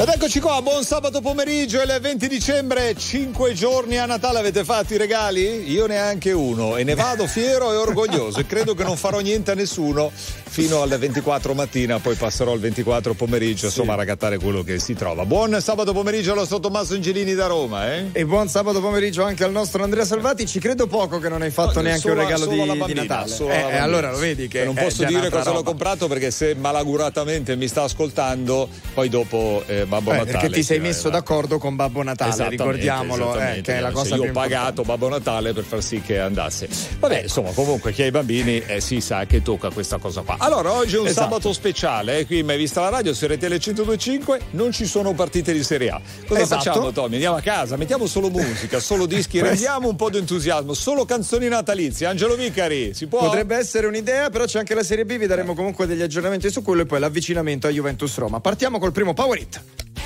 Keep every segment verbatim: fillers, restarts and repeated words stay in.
eccoci qua, buon sabato pomeriggio, è il venti dicembre, cinque giorni a Natale. Avete fatto i regali? Io neanche uno, e ne vado fiero e orgoglioso, e credo che non farò niente a nessuno fino al ventiquattro mattina, poi passerò il ventiquattro pomeriggio, insomma, sì, a raccattare quello che si trova. Buon sabato pomeriggio allo nostro Tommaso Angelini da Roma, eh? E buon sabato pomeriggio anche al nostro Andrea Salvati. Ci credo poco che non hai fatto no, neanche solo, un regalo di, bambina, di Natale. Solo eh, allora lo vedi che non posso dire cosa roba. l'ho comprato, perché se malaguratamente mi sta ascoltando, poi dopo eh, Babbo eh, Natale. Perché ti sei messo d'accordo con Babbo Natale, ricordiamolo, eh, che è la cosa io più ho pagato Babbo Natale per far sì che andasse. Vabbè, insomma, comunque chi ha i bambini eh, si sa che tocca questa cosa qua. Allora, oggi è un esatto. sabato speciale, eh, qui mai vista la radio su R T L centodue e cinque, non ci sono partite di Serie A. Cosa esatto. facciamo, Tommy? Andiamo a casa, mettiamo solo musica, solo dischi, rendiamo un po' di entusiasmo, solo canzoni natalizie. Angelo Vicari, si può? Potrebbe essere un'idea, però c'è anche la Serie B, vi daremo comunque degli aggiornamenti su quello, e poi l'avvicinamento a Juventus Roma. Partiamo col primo Power Hit.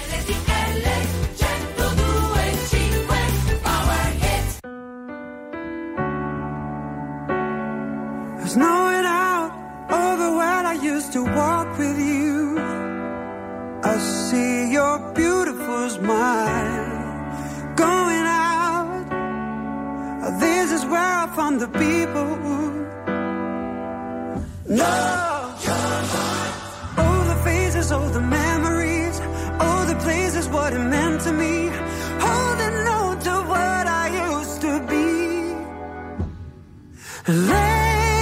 Snowing out over where I used to walk with you. I see your beautiful smile going out. This is where I found the people. No, all the faces, all the memories, all the places, what it meant to me. Holding on to what I used to be. Let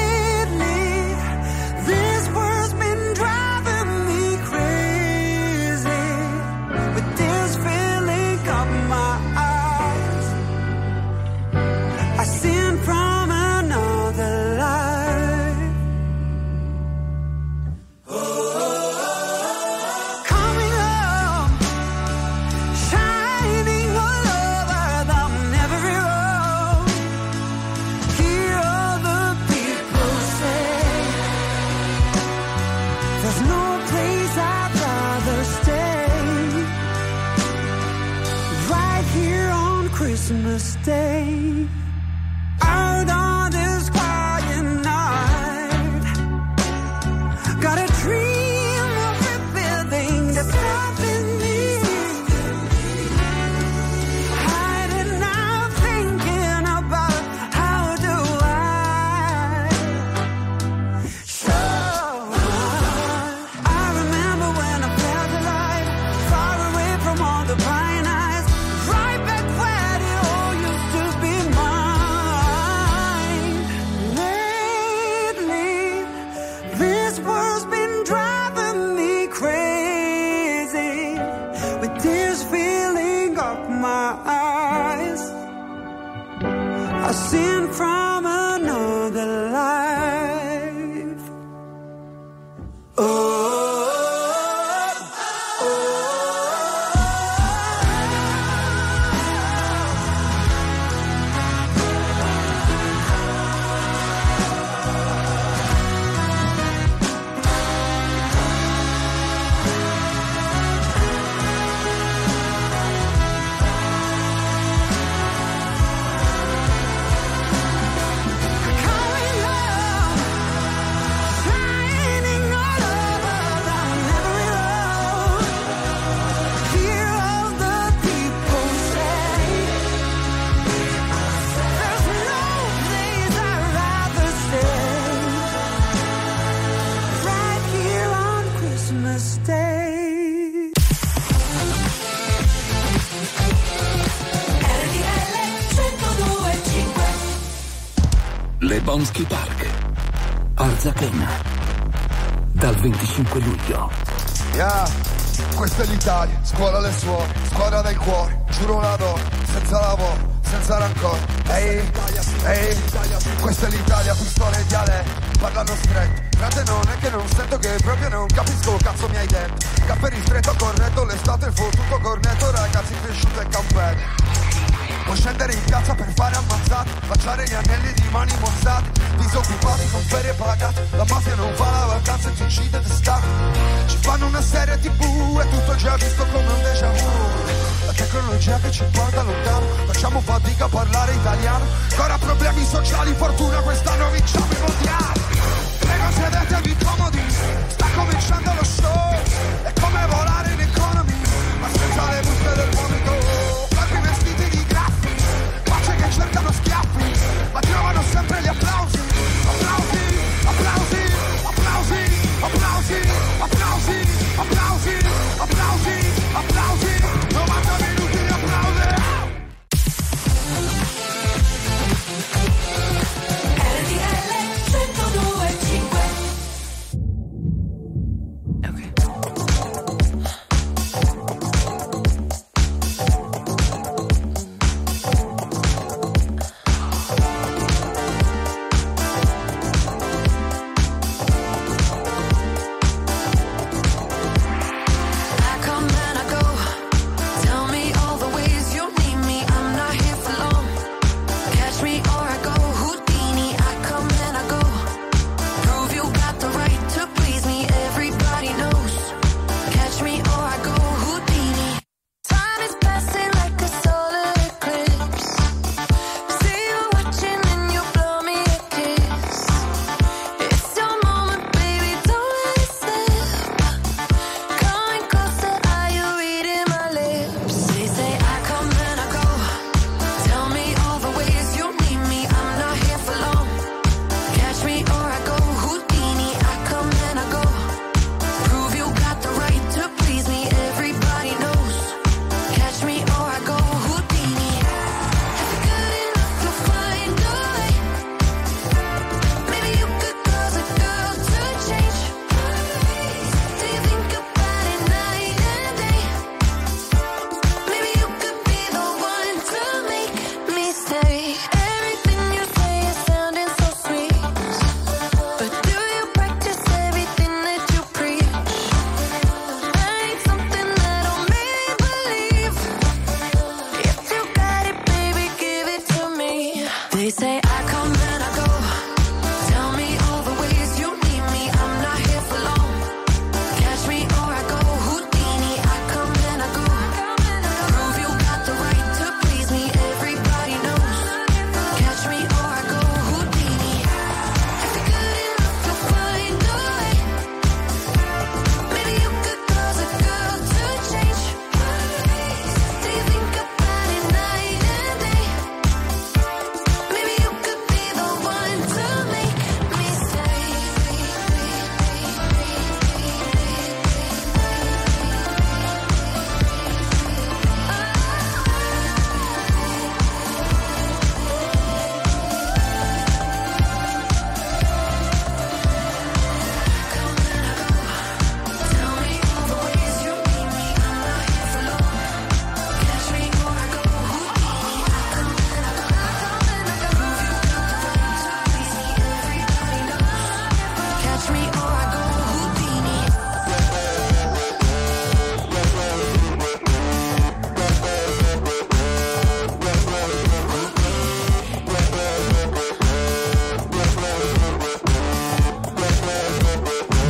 Christmas Day, out on this quiet night, got a dream of rebuilding the stuff in me, hiding out thinking about how do I show. I remember when I felt alive, far away from all the pine eyes, right back where the old used to be mine. Lately, this world's been driving me crazy, with tears filling up my eyes. I sing from another life. Oh. Lebowski Park, Arzachena, dal venticinque luglio. Yeah, questa è l'Italia, scuola le suore, squadra del cuore, giuro la do, senza lavoro, senza rancore. Ehi, ehi, questa è l'Italia, pistole e dialetto, parlano stretto. Frate, non è che non sento, che proprio non capisco cazzo mi hai detto. Caffè ristretto, corretto, l'estate fottuto cornetto, ragazzi cresciuti e campelli. Può scendere in piazza per fare ammazzate, facciare gli anelli di mani mozzate, disoccupati con ferie pagate. La mafia non fa la vacanza e ti uccide d'estate. Ci fanno una serie tv e tutto già visto come un déjà vu. La tecnologia che ci porta lontano, facciamo fatica a parlare italiano. Ancora problemi sociali, fortuna quest'anno vinciamo i mondiali. Prego sedetevi comodi, sta cominciando lo show. È come volare in economy, ma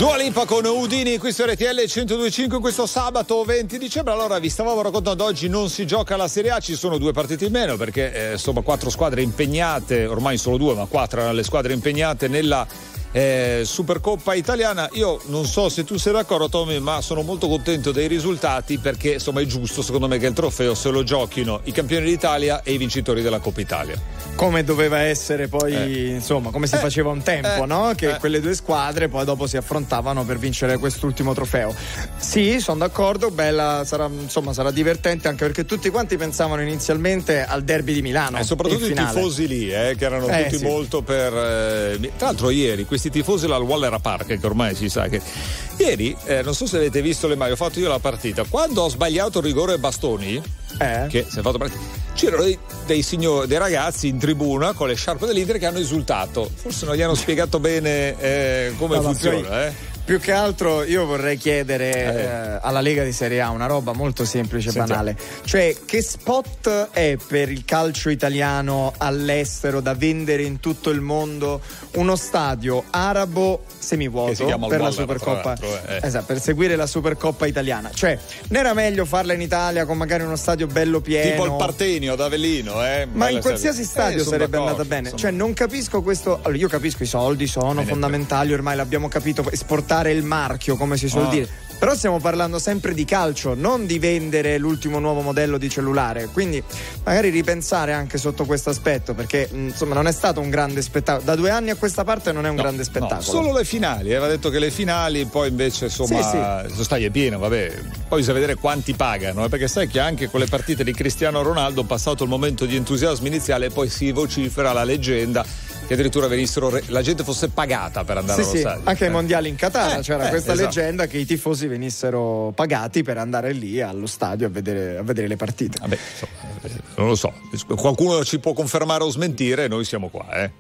Dua Lipa con Udini, questo R T L centodue e cinque questo sabato venti dicembre. Allora vi stavamo raccontando, oggi non si gioca la Serie A, ci sono due partite in meno perché eh, insomma quattro squadre impegnate, ormai solo due ma quattro erano le squadre impegnate nella eh, Supercoppa italiana. Io non so se tu sei d'accordo, Tommy, ma sono molto contento dei risultati perché insomma è giusto secondo me che il trofeo se lo giochino i campioni d'Italia e i vincitori della Coppa Italia. Come doveva essere poi, eh. insomma, come si eh. faceva un tempo, eh. no? Che eh. quelle due squadre poi dopo si affrontavano per vincere quest'ultimo trofeo. Sì, sono d'accordo, bella, sarà, insomma, sarà divertente anche perché tutti quanti pensavano inizialmente al derby di Milano. E soprattutto i tifosi lì, eh, che erano eh, tutti sì. molto per. Eh, tra l'altro, ieri questi tifosi là al Waller Park, che ormai si sa che. Ieri, eh, non so se avete visto le maglie, ho fatto io la partita. Quando ho sbagliato il rigore Bastoni, eh. che si è fatto partita. C'erano dei, dei signori, dei ragazzi in tribuna con le sciarpe dell'Inter che hanno esultato. Forse non gli hanno spiegato bene eh, come no, funziona, eh. Più che altro io vorrei chiedere eh. Eh, alla Lega di Serie A una roba molto semplice e banale. Cioè, che spot è per il calcio italiano all'estero da vendere in tutto il mondo uno stadio arabo semivuoto per la Supercoppa, eh. esatto, per seguire la Supercoppa italiana? Cioè, non era meglio farla in Italia con magari uno stadio bello pieno, tipo il Partenio ad Avellino, eh? Ma in qualsiasi stadio eh, sarebbe andata bene. Insomma. Cioè, non capisco questo. Allora, io capisco, i soldi sono bene, fondamentali, ormai l'abbiamo capito, esportare il marchio, come si suol ah. dire. Però stiamo parlando sempre di calcio, non di vendere l'ultimo nuovo modello di cellulare. Quindi magari ripensare anche sotto questo aspetto, perché insomma non è stato un grande spettacolo. Da due anni a questa parte non è un no, grande spettacolo. No, solo le finali, aveva detto che le finali, poi invece insomma sì, sì. lo stadio è pieno, vabbè. Poi bisogna vedere quanti pagano, eh, perché sai che anche con le partite di Cristiano Ronaldo, passato il momento di entusiasmo iniziale, poi si vocifera la leggenda che addirittura venissero re- la gente fosse pagata per andare sì, allo sì. stadio. Anche ai eh. mondiali in Qatar eh, c'era eh, questa esatto. leggenda che i tifosi venissero pagati per andare lì allo stadio a vedere, a vedere le partite. Vabbè, insomma, non lo so, qualcuno ci può confermare o smentire, noi siamo qua, eh.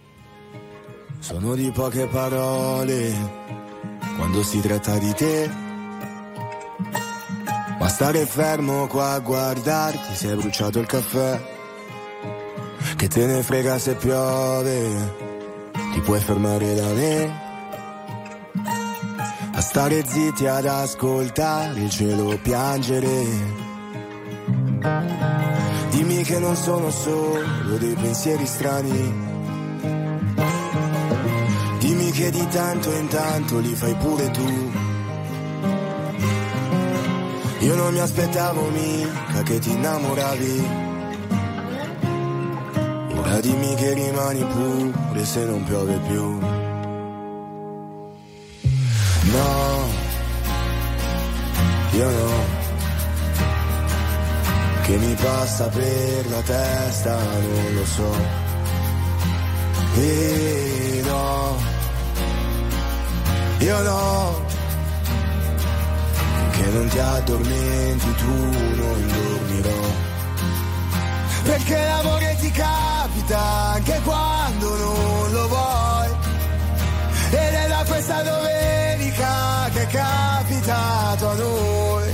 Sono di poche parole quando si tratta di te, ma stare fermo qua a guardarti, si è bruciato il caffè. Che te ne frega se piove, ti puoi fermare da me, a stare zitti ad ascoltare il cielo piangere. Dimmi che non sono solo dei pensieri strani, dimmi che di tanto in tanto li fai pure tu. Io non mi aspettavo mica che ti innamoravi, ora dimmi che rimani pure se non piove più. No, io no, che mi passa per la testa non lo so. E no, io no, che non ti addormenti tu, non dormirò. Perché l'amore ti capita anche quando non lo vuoi, ed è da questa domenica che è capitato a noi.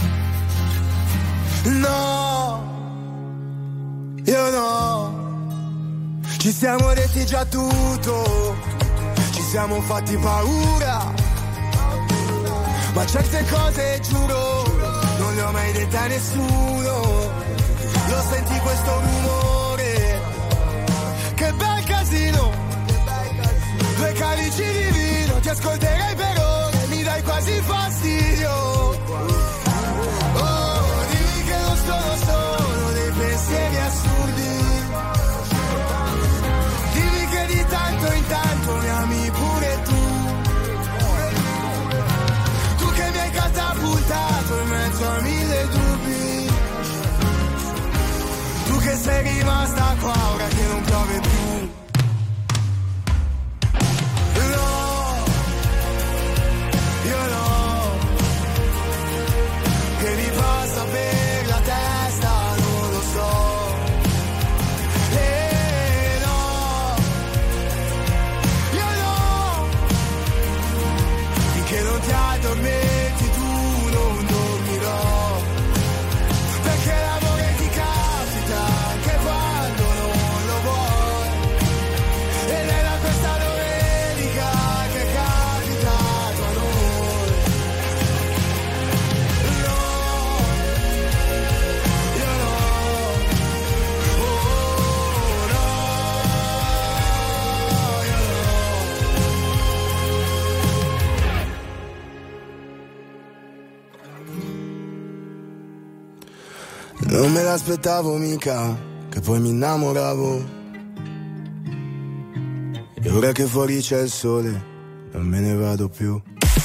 No, io no, ci siamo detti già tutto, ci siamo fatti paura, ma certe cose giuro non le ho mai dette a nessuno. Lo senti questo rumore? Che bel casino! Due calici di vino, ti ascolterei per ore, mi dai quasi fastidio. Oh, dimmi che non sono solo dei pensieri assurdi, dimmi che di tanto in tanto mi ami pure tu. Tu che mi hai catapultato in mezzo a mille dubbi, tu che sei rimasta qua ora che non piove più. Non me l'aspettavo mica, che poi mi innamoravo. E ora che fuori c'è il sole, non me ne vado più.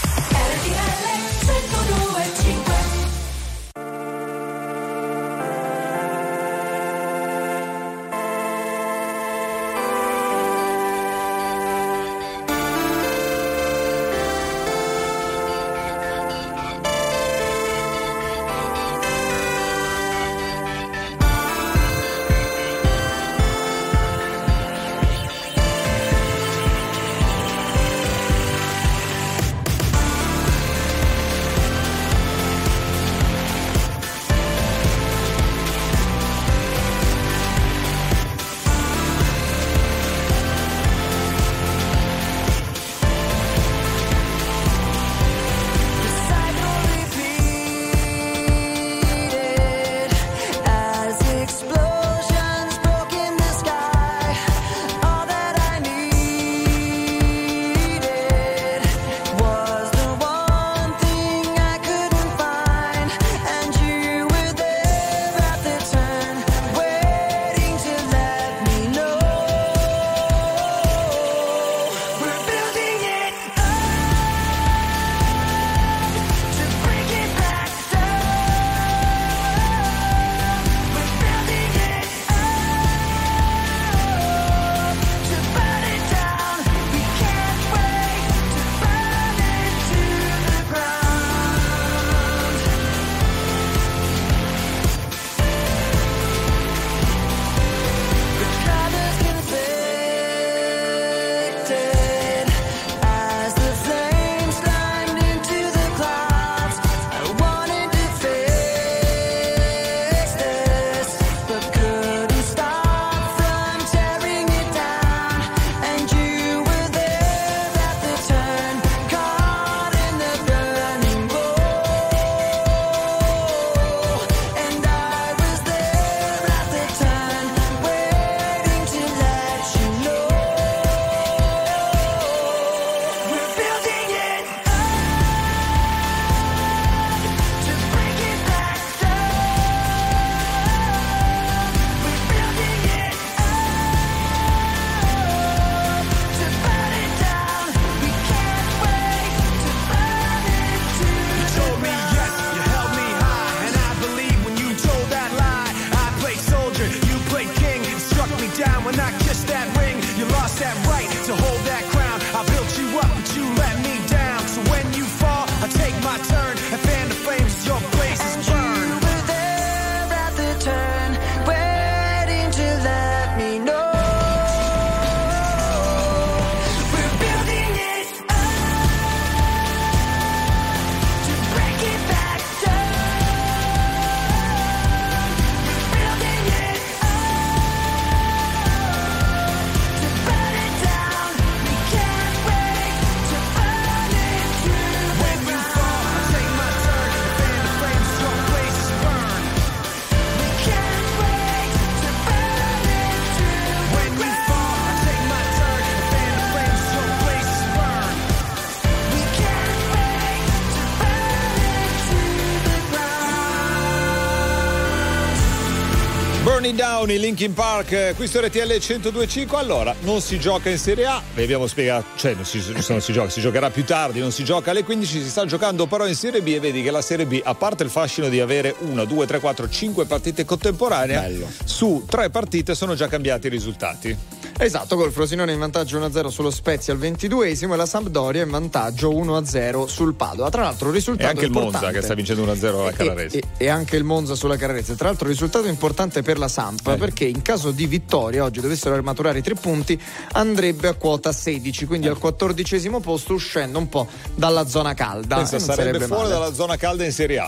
Burning Down, i Linkin Park, qui su R T L centodue e cinque. Allora, non si gioca in Serie A, vi abbiamo spiegato, cioè non si, non si gioca, si giocherà più tardi, non si gioca alle quindici, si sta giocando però in Serie B e vedi che la Serie B, a parte il fascino di avere una, due, tre, quattro, cinque partite contemporanee, bello, su tre partite sono già cambiati i risultati. Esatto, col Frosinone in vantaggio uno a zero sullo Spezia al ventiduesimo e la Sampdoria in vantaggio uno a zero sul Padova. Tra l'altro un risultato e anche importante. il Monza che sta vincendo uno a zero alla Carrarese. E, e, e anche il Monza sulla Carrarese. Tra l'altro risultato importante per la Samp, eh. perché in caso di vittoria oggi dovessero maturare i tre punti, andrebbe a quota sedici, quindi eh. al quattordicesimo posto, uscendo un po' dalla zona calda. Pensa, sarebbe, sarebbe fuori male. Dalla zona calda in Serie A.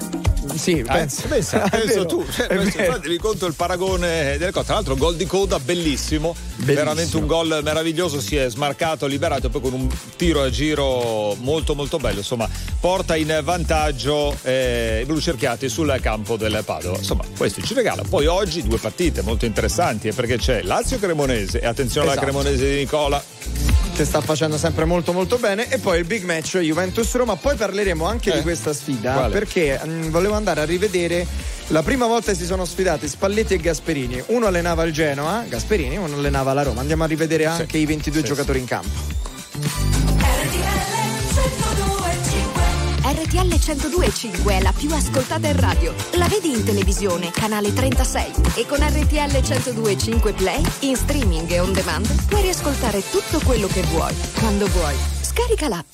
Sì, penso, eh, pensa, penso tu, cioè, penso, infatti, vi conto il paragone delle cose. Tra l'altro gol di coda bellissimo, bellissimo, veramente un gol meraviglioso, si è smarcato, liberato poi con un tiro a giro molto molto bello, insomma porta in vantaggio eh, i blucerchiati sul campo del Padova. Insomma questo ci regala. Poi oggi due partite molto interessanti, perché c'è Lazio-Cremonese e attenzione esatto. alla Cremonese di Nicola che sta facendo sempre molto molto bene, e poi il big match Juventus-Roma. Poi parleremo anche eh. di questa sfida. Quale? Perché mh, volevo andare a rivedere La prima volta si sono sfidati Spalletti e Gasperini. Uno allenava il Genoa, Gasperini, uno allenava la Roma. Andiamo a rivedere anche sì. i ventidue sì, giocatori sì. in campo. R T L centodue e cinque è la più ascoltata in radio. La vedi in televisione, canale trentasei. E con R T L centodue e cinque Play, in streaming e on demand, puoi riascoltare tutto quello che vuoi, quando vuoi. Scarica l'app.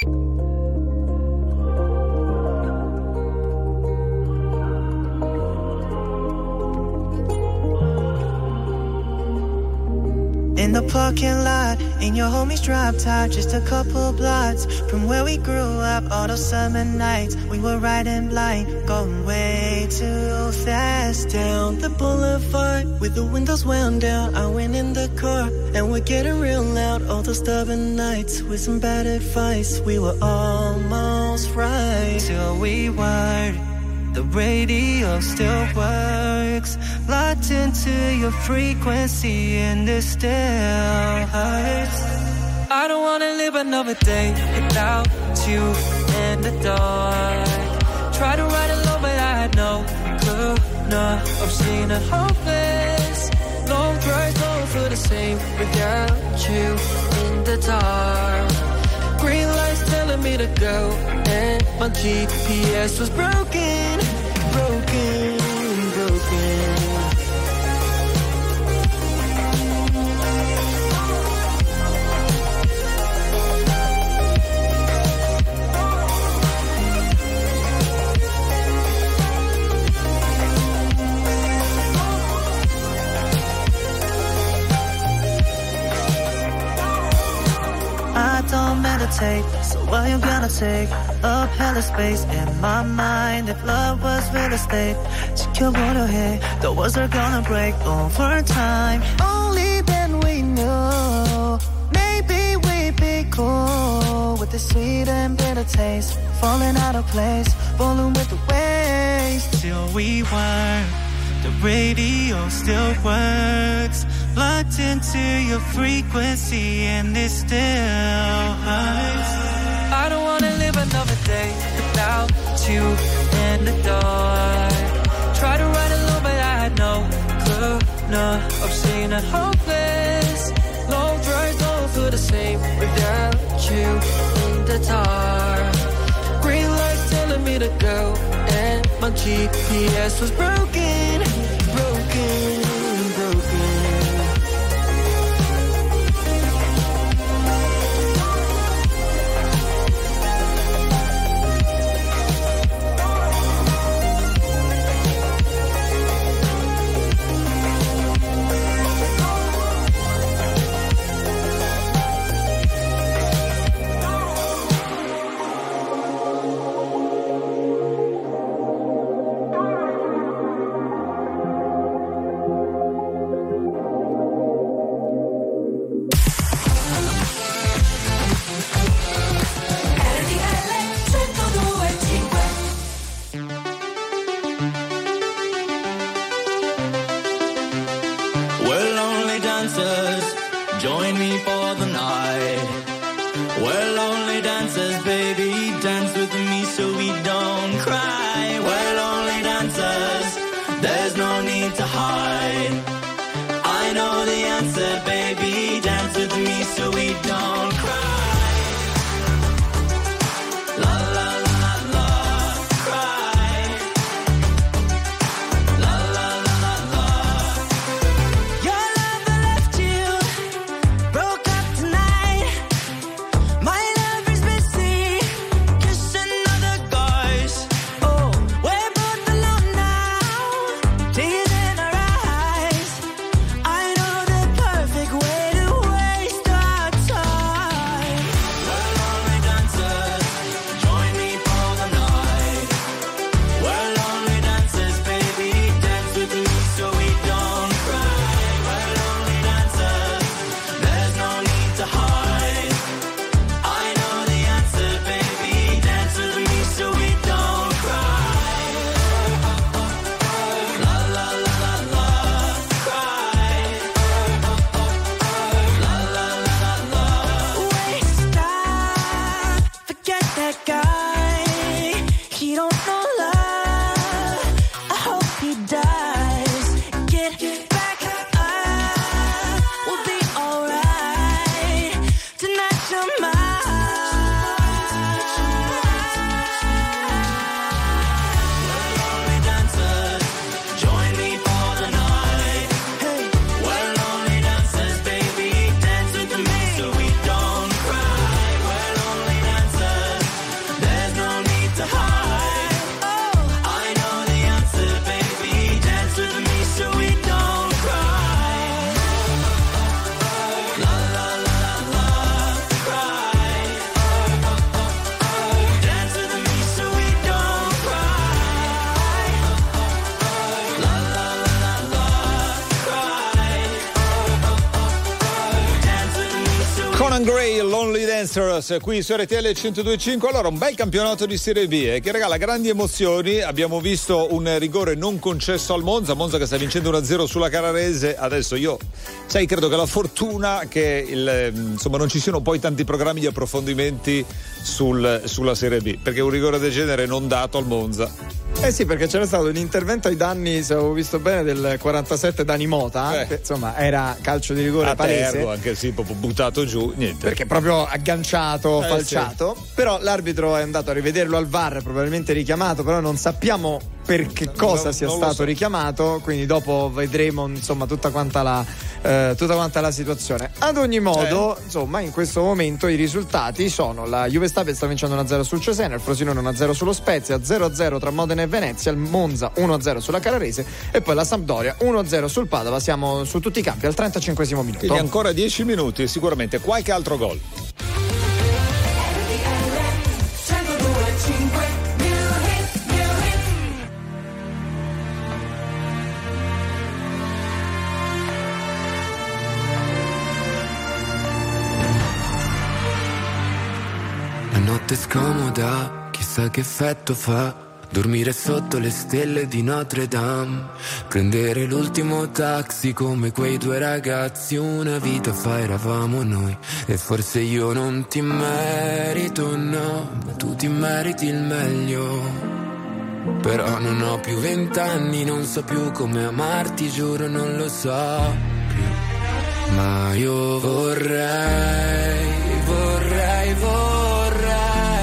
In the parking lot, in your homie's drop top, just a couple blocks from where we grew up. All those summer nights, we were riding blind, going way too fast down the boulevard with the windows wound down. I went in the car and we're getting real loud. All those stubborn nights with some bad advice, we were almost right till we weren't. The radio still works, locked into your frequency, and it still hurts. I don't wanna live another day without you in the dark. Try to ride alone, but I had no clue, no, I'm seeing it hopeless. Long drives don't feel the same without you in the dark. Green lights telling me to go, and my G P S was broken, broken, broken. I don't meditate, so why you gonna take up hella space in my mind? If love was real estate, 지켜보려 해, the walls are gonna break over time. Only then we know, maybe we'd be cool with the sweet and bitter taste, falling out of place, falling with the waves. Till we weren't, the radio still works, locked into your frequency, and it still hurts. I don't wanna live another day without you in the dark. Try to ride alone, but I had no clue, no, I'm seeing it hopeless. Long drives don't feel the same without you in the dark. Green lights telling me to go, and my G P S was broken, broken, broken. Your love left you, broke up tonight. your mind. We're lonely dancers, join me for the night. Hey, we're lonely dancers, baby, dance with me so we don't cry. We're lonely dancers, there's no need to hide. Oh, I know the answer, baby, dance with me so we don't cry. La la la la, cry. Dance with me so we don't cry. La la la la, cry. Dance with me so we Conan Gray, Lonely Dancers, qui su R T L centodue e cinque. Allora, un bel campionato di Serie B eh, che regala grandi emozioni. Abbiamo visto un rigore non concesso al Monza, Monza che sta vincendo uno a zero sulla Carrarese. Adesso io, sai, credo che la fortuna che il, insomma non ci siano poi tanti programmi di approfondimenti sul, sulla Serie B, perché un rigore del genere non dato al Monza. Eh sì, perché c'era stato un intervento ai danni, se avevo visto bene, del quarantasette Dani Mota, Eh. che insomma era calcio di rigore A palese. tergo, anche sì, proprio buttato giù, niente. Perché proprio agganciato, Eh, falciato. Però l'arbitro è andato a rivederlo al V A R, probabilmente richiamato, però non sappiamo per che cosa Non- sia non lo stato so. richiamato, quindi dopo vedremo insomma tutta quanta la, eh, tutta quanta la situazione. Ad ogni modo, Eh. insomma, in questo momento i risultati sono: la Juve Stabia sta vincendo uno a zero sul Cesena, il Frosinone uno a zero sullo Spezia, zero a zero tra Modena e Venezia, il Monza uno a zero sulla Carrarese e poi la Sampdoria uno a zero sul Padova. Siamo su tutti i campi al trentacinquesimo minuto. Quindi ancora dieci minuti e sicuramente qualche altro gol. La notte scomoda, chissà che effetto fa. Dormire sotto le stelle di Notre Dame. Prendere l'ultimo taxi come quei due ragazzi. Una vita fa eravamo noi. E forse io non ti merito, no, ma tu ti meriti il meglio. Però non ho più vent'anni, non so più come amarti, giuro non lo so più. Ma io vorrei, vorrei, vorrei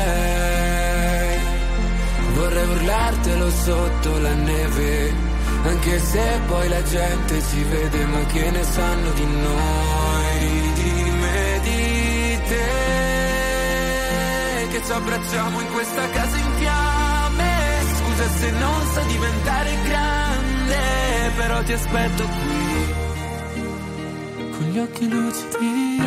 Vorrei urlartelo sotto la neve, anche se poi la gente ci vede, ma che ne sanno di noi, di me, di te, che ci abbracciamo in questa casa in fiamme. Scusa se non so diventare grande, però ti aspetto qui, con gli occhi lucidi.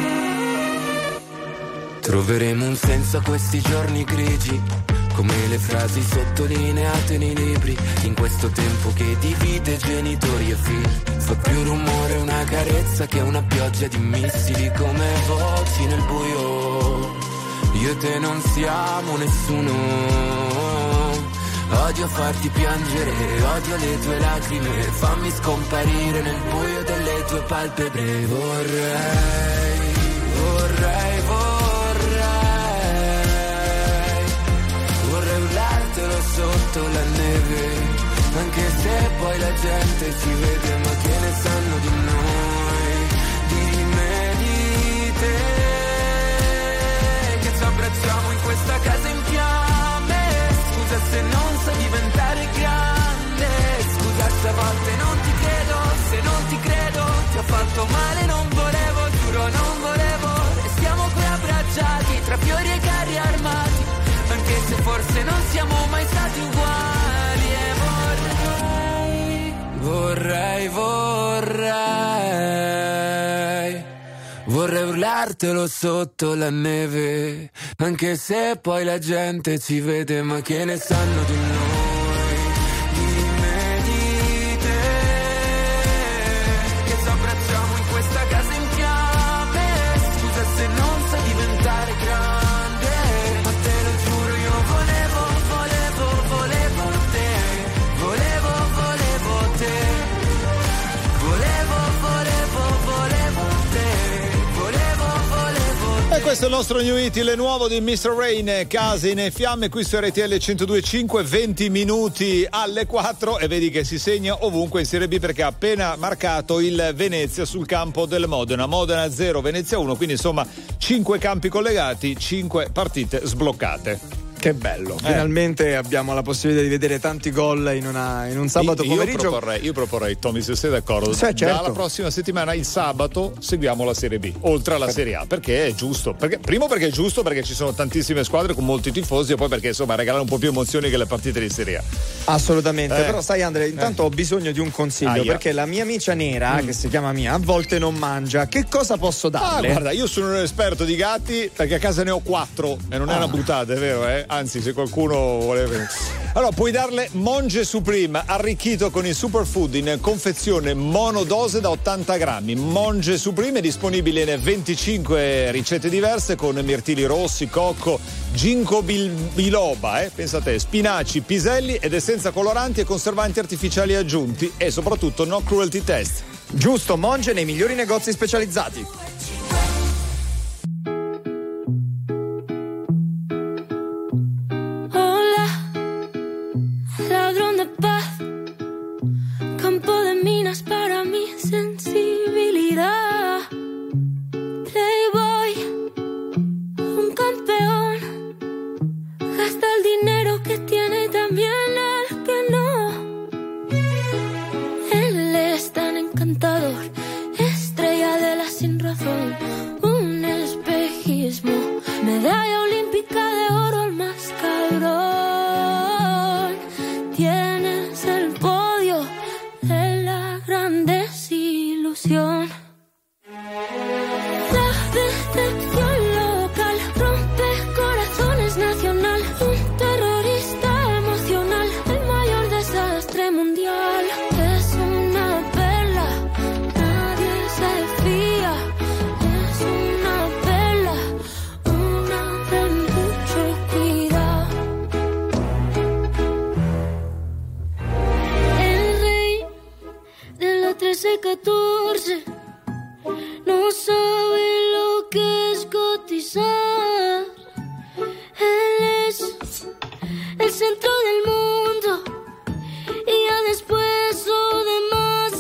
Troveremo un senso a questi giorni grigi, come le frasi sottolineate nei libri, in questo tempo che divide genitori e figli. Fa più rumore una carezza che una pioggia di missili, come voci nel buio. Io e te non siamo nessuno. Odio farti piangere, odio le tue lacrime, fammi scomparire nel buio delle tue palpebre. Vorrei, vorrei, vorrei urlartelo sotto la neve, anche se poi la gente ci vede, ma che ne sanno di noi, di me, di te, che ci abbracciamo in questa casa in fiamme. Scusa se non so diventare grande, scusa se a volte non ti credo, se non ti credo ti ho fatto male, non volevo, giuro non volevo. Restiamo qui abbracciati tra fiori e carri armati, anche se forse non siamo mai stati uguali. E vorrei, vorrei, vorrei, vorrei urlartelo sotto la neve, anche se poi la gente ci vede, ma che ne sanno di noi, di me, di te, che ci abbracciamo in questa casa in fiamme. Scusa se non so diventare grande, ma te lo giuro io volevo, volevo, volevo te, volevo, volevo te, volevo, volevo, volevo te, volevo, volevo te. E questo è il nostro New Hit, il nuovo di mister Rain, Case in fiamme, qui su R T L centodue e cinque, venti minuti alle quattro, e vedi che si segna ovunque in Serie B perché ha appena marcato il Venezia sul campo del Modena. Modena zero, Venezia uno, quindi insomma cinque campi collegati, cinque partite sbloccate. Che bello, eh. Finalmente abbiamo la possibilità di vedere tanti gol in, una, in un sabato io, pomeriggio. Io proporrei, io proporrei, Tommy, se sei d'accordo, sì, certo. dalla prossima settimana il sabato seguiamo la Serie B, oltre alla Serie A, perché è giusto. Perché, primo perché è giusto, perché ci sono tantissime squadre con molti tifosi, e poi perché insomma regalare un po' più emozioni che le partite di Serie A. Assolutamente, eh. però sai Andre, intanto eh. ho bisogno di un consiglio, ah, perché la mia amica nera, mm. che si chiama Mia, a volte non mangia. Che cosa posso darle? Ah, guarda, io sono un esperto di gatti perché a casa ne ho quattro e non ah. è una buttata, è vero, eh? Anzi, se qualcuno vuole venire. Allora, puoi darle Monge Supreme arricchito con il superfood in confezione monodose da ottanta grammi. Monge Supreme è disponibile in venticinque ricette diverse con mirtilli rossi, cocco, ginkgo biloba, eh? pensa a te, spinaci, piselli, ed è senza coloranti e conservanti artificiali aggiunti e soprattutto no cruelty test. Giusto, Monge nei migliori negozi specializzati. Para mi sensibilidad, Playboy, un campeón, gasta el dinero que tiene y también el que no. Él es tan encantador, estrella de la sin razón, un espejismo, medalla olímpica de oro, el más cabrón. Tienes el podio de la gran desilusión. La decepción local rompe corazones nacional. Un terrorista emocional, el mayor desastre mundial. Es una perla, nadie se fía. Es una perla, una de mucho cuidado. El rey de la trece catorce no sabe lo que es cotizar. Él es el centro del mundo y ya después lo demás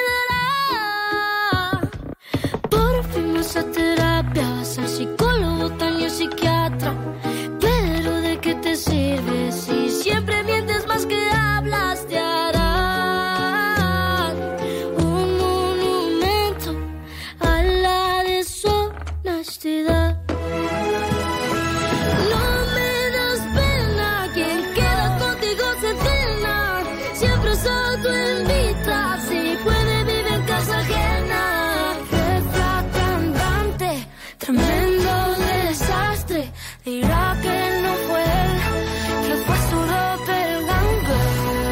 quedará. Por fin vas a terapia, vas al psicólogo, también psiquiatra. Pero ¿de qué te sirve si siempre mientes más que hablas? Te hará honestidad. No me das pena, quien queda contigo se cena. Siempre se autoinvita, si puede vive en casa ajena. Jefa cantante, tremendo desastre. Dirá que no fue él, que fue su doppelganger.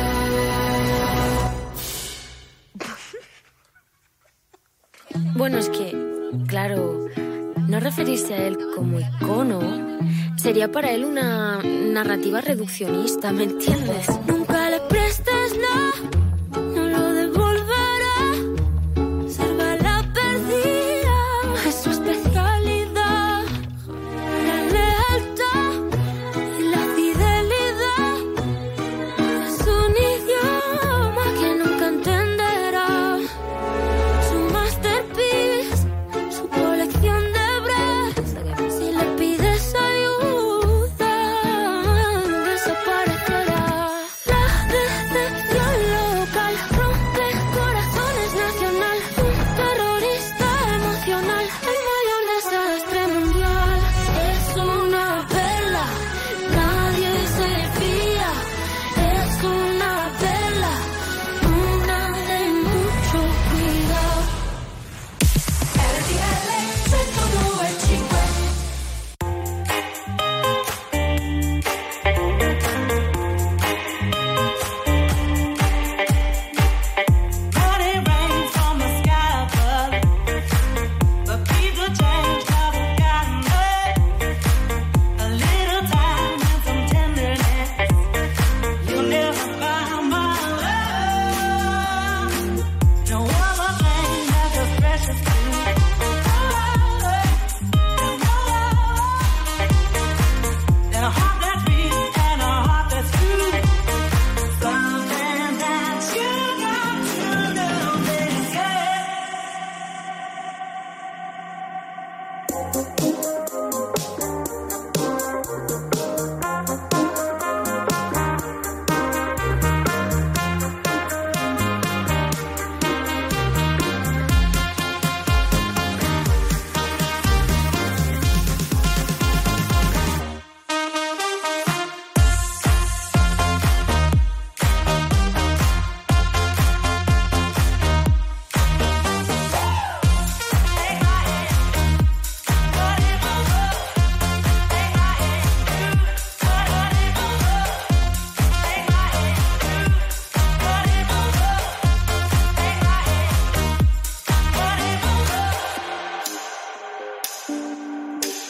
Bueno, es que, claro, no referirse a él como icono sería para él una narrativa reduccionista, ¿me entiendes? Nunca le prestes nada, no lo devolverá. Salva la perdida, es su especialidad. La lealtad y la fidelidad es un idioma que nunca entenderá. Su masterpiece, su colección de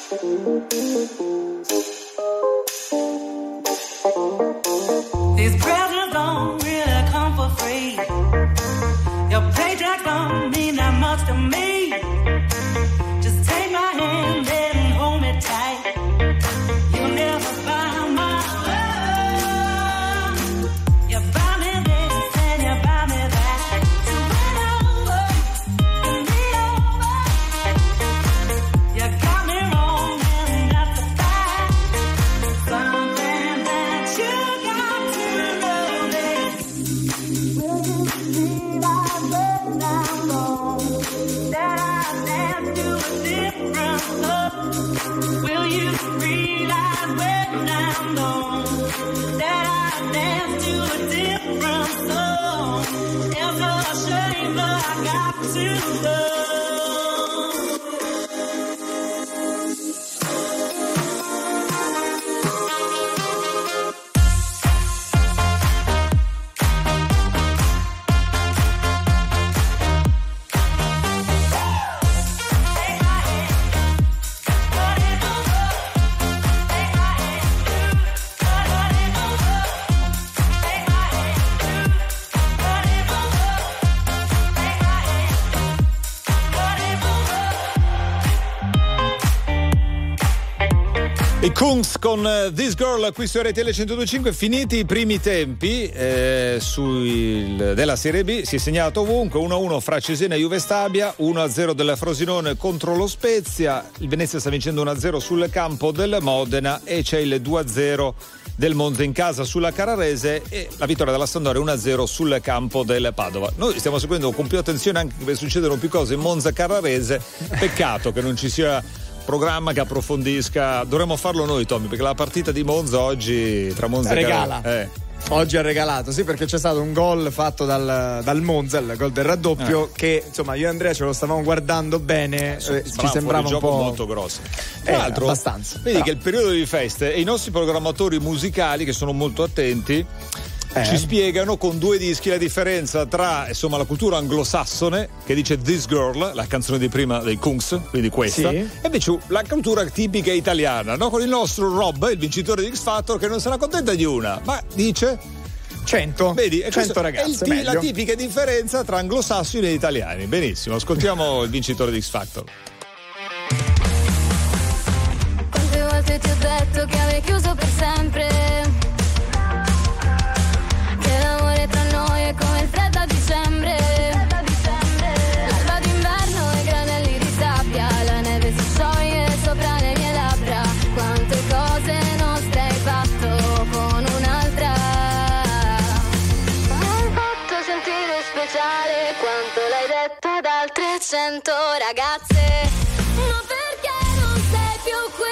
These presents don't really come for free. Your paycheck don't mean that much to me. Just take my hand and hold me tight. You'll never find my love. You buy me this and you buy me that. So win over, and me over. You got me wrong and that's a fact. Something that you got to know this. Will you realize when I'm gone that I dance to a different love? Will you realize when I'm gone that I dance to a different song? It's a shame but I got to love. I Kungs con uh, This Girl qui su R T L centodue e cinque. Finiti i primi tempi eh, sul, della Serie B, si è segnato ovunque uno a uno fra Cesena e Juve Stabia, uno a zero del Frosinone contro lo Spezia, il Venezia sta vincendo uno a zero sul campo del Modena e c'è il due a zero del Monza in casa sulla Carrarese e la vittoria della Sampdoria uno a zero sul campo del Padova. Noi stiamo seguendo con più attenzione anche perché succedono più cose in Monza Carrarese, peccato che non ci sia programma che approfondisca. Dovremmo farlo noi, Tommy, perché la partita di Monza oggi tra Monza regala. e Carrarese eh. Oggi ha regalato, sì, perché c'è stato un gol fatto dal, dal Monza, il gol del raddoppio, eh. che insomma io e Andrea ce lo stavamo guardando bene, eh, ci sembrava un po' molto grosso. Tra eh, l'altro, abbastanza. Vedi però che il periodo di feste e i nostri programmatori musicali, che sono molto attenti, Eh. ci spiegano con due dischi la differenza tra insomma la cultura anglosassone che dice This Girl, la canzone di prima dei Kungs, quindi questa, sì, e invece la cultura tipica italiana, no? Con il nostro Rob, il vincitore di X Factor, che non se ne accontenta di una, ma dice cento. Vedi, cento ragazze. È il, la tipica differenza tra anglosassoni e italiani. Benissimo, ascoltiamo il vincitore di X Factor. Quante volte ti ho detto che avevi chiuso per sempre? Tra noi è come il freddo a dicembre. L'alba d'inverno e granelli di sabbia, la neve si scioglie sopra le mie labbra. Quante cose nostre hai fatto con un'altra. Mi hai fatto sentire speciale quanto l'hai detto ad altre cento ragazze. Ma perché non sei più qui?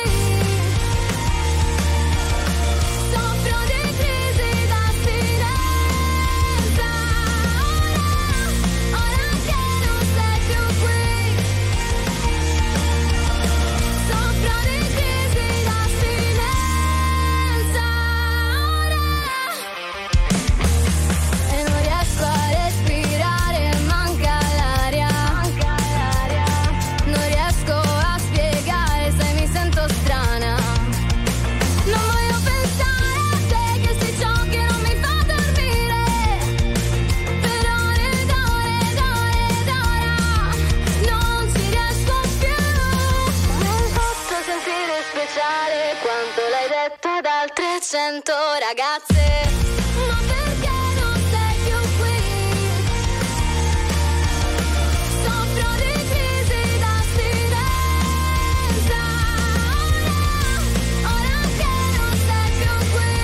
Cento ragazze, ma perché non sei più qui? Soffro di crisi d'astinenza. Ora, ora che non sei più qui.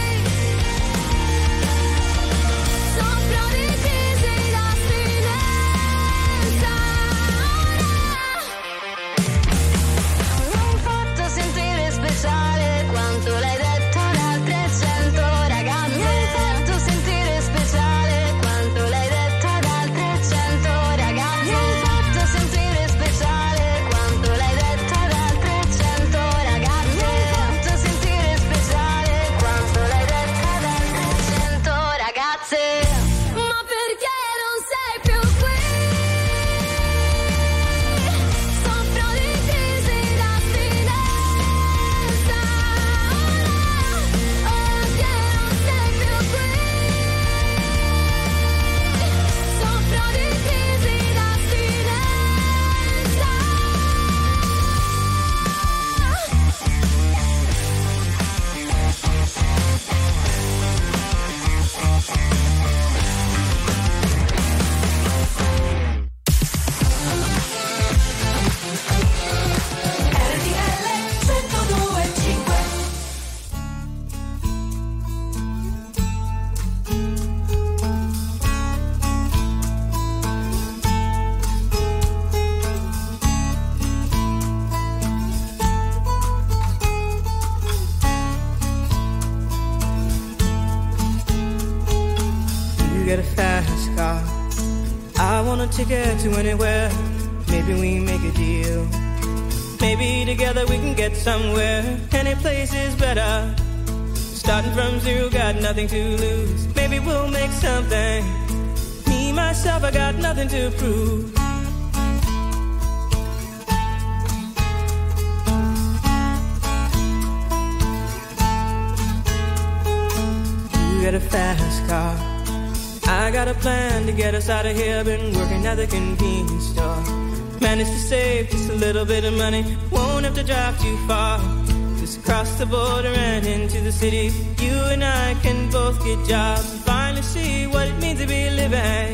Soffro di crisi d'astinenza. Mi hai fatto sentire speciale quanto l'hai detto. Cento ragazze. get a fast car. I want a ticket to anywhere. Maybe we make a deal. Maybe together we can get somewhere. Any place is better. Starting from zero, got nothing to lose. Maybe we'll make something. Me, myself, I got nothing to prove. You got a fast car. I got a plan to get us out of here. Been working at the convenience store. Managed to save just a little bit of money. Won't have to drive too far. Just cross the border and into the city. You and I can both get jobs and finally see what it means to be living.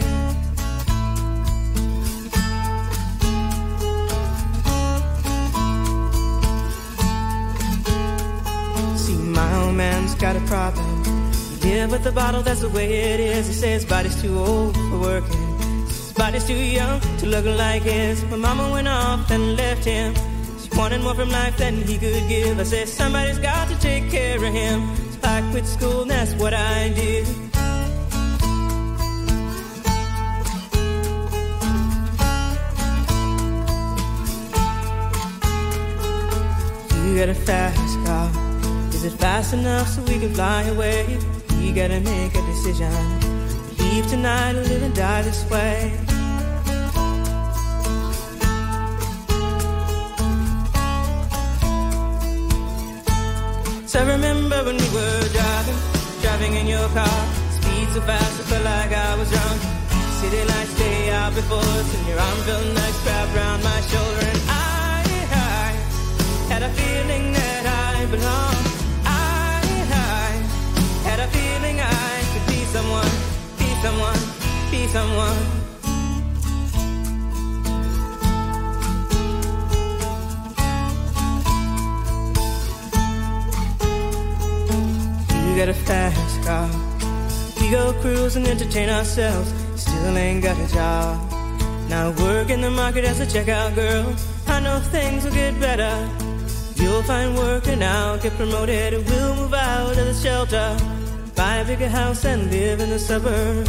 See, my old man's got a problem. He live with the bottle, that's the way it is. He says his body's too old for working. Body's too young to look like his. My mama went off and left him. She wanted more from life than he could give. I said somebody's got to take care of him. So I quit school and that's what I did. You got a fast car. Is it fast enough so we can fly away? We gotta make a decision. Leave tonight or live and die this way. So I remember when we were driving, driving in your car. Speed so fast, I felt like I was drunk. City lights stay out before us, and your arm felt nice wrapped around my shoulder. And I, I had a feeling that I belonged. I, I had a feeling I could be someone. Someone, be someone. You got a fast car. We go cruise and entertain ourselves. Still ain't got a job. Now work in the market as a checkout girl. I know things will get better. You'll find work and I'll get promoted. And we'll move out of the shelter. Buy a bigger house and live in the suburbs.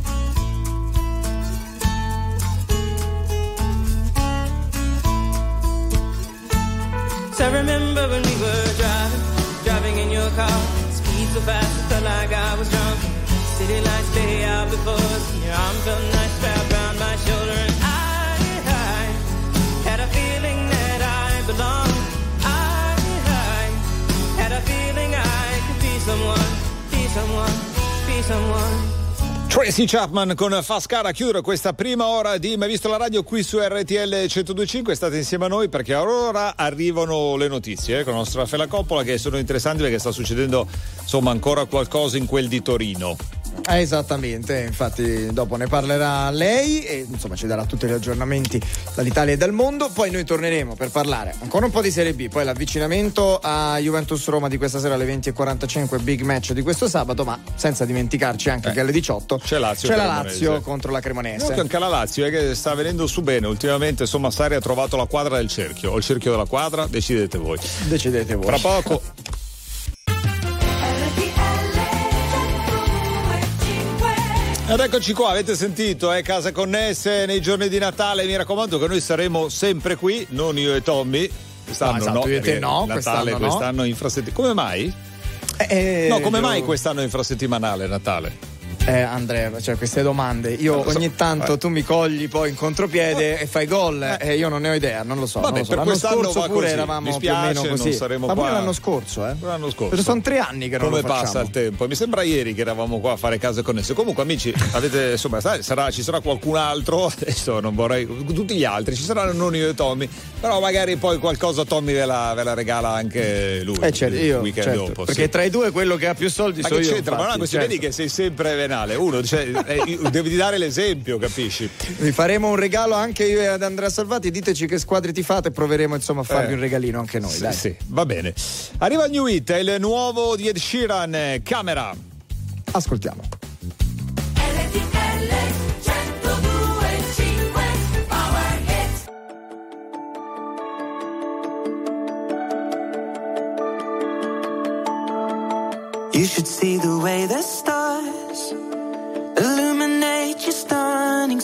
So I remember when we were driving, driving in your car. Speed so fast, it felt like I was drunk. City lights lay out before us, and your arm felt nice wrapped around my shoulder. And I, I had a feeling that I belonged. I, I had a feeling I could be someone. Someone, be someone. Tracy Chapman con Fascar a chiudere questa prima ora di Mai Visto la Radio qui su R T L centodue e cinque. State insieme a noi perché ora arrivano le notizie eh, con la nostra Fela Coppola, che sono interessanti perché sta succedendo insomma ancora qualcosa in quel di Torino. Eh, esattamente, infatti dopo ne parlerà lei e insomma ci darà tutti gli aggiornamenti dall'Italia e dal mondo. Poi noi torneremo per parlare ancora un po' di Serie B, poi l'avvicinamento a Juventus-Roma di questa sera alle venti e quarantacinque, big match di questo sabato, ma senza dimenticarci anche eh. che alle diciotto c'è, Lazio, c'è la Lazio contro la Cremonese. No, anche la Lazio è che sta venendo su bene ultimamente, insomma Sarri ha trovato la quadra del cerchio o il cerchio della quadra, decidete voi. Decidete voi. Fra poco. Ed eccoci qua, avete sentito, eh, Case Connesse nei giorni di Natale, mi raccomando che noi saremo sempre qui, non io e Tommy. Quest'anno no, esatto, no, io e te no, Natale quest'anno, quest'anno no. infrasettimanale. Come mai? Eh, no, come io... mai quest'anno infrasettimanale Natale? Eh, Andrea, cioè queste domande io so. Ogni tanto eh. tu mi cogli poi in contropiede oh. e fai gol e eh. io non ne ho idea, non lo so. Vabbè, non lo so. per L'anno quest'anno scorso va pure così. eravamo Mi spiace, più o meno così. non saremo ma qua. pure l'anno scorso, eh? L'anno scorso. Perché sono tre anni che non come lo facciamo. passa il tempo? Mi sembra ieri che eravamo qua a fare Case Connesse. Comunque, amici, avete insomma, sarà, ci sarà qualcun altro. Adesso non vorrei. Tutti gli altri, ci saranno non io e Tommy. Però magari poi qualcosa Tommy ve la, ve la regala anche lui. Eh, certo, io, il weekend certo, dopo. perché sì. Tra i due quello che ha più soldi ma sono che io. C'entra? Ma non è questione, certo. Vedi che sei sempre venale. Uno, cioè, eh, devi dare l'esempio, capisci? Vi faremo un regalo anche io e ad Andrea Salvati. Diteci che squadre ti fate e proveremo insomma a farvi eh, un regalino anche noi. Sì, dai. sì, va bene. Arriva il new hit, il nuovo di Ed Sheeran, Camera. Ascoltiamo. You should see the way the stars illuminate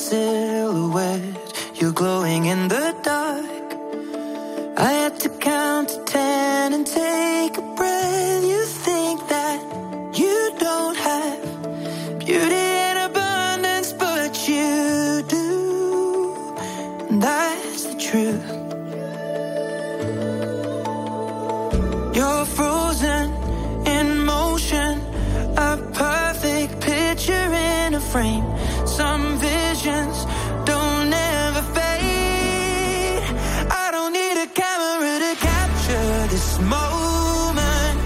silhouette. You're glowing in the dark. I had to count to ten and take a breath. You think that you don't have beauty in abundance, but you do. And that's the truth. You're frozen in motion, a perfect picture in a frame. Some visions don't ever fade. I don't need a camera to capture this moment.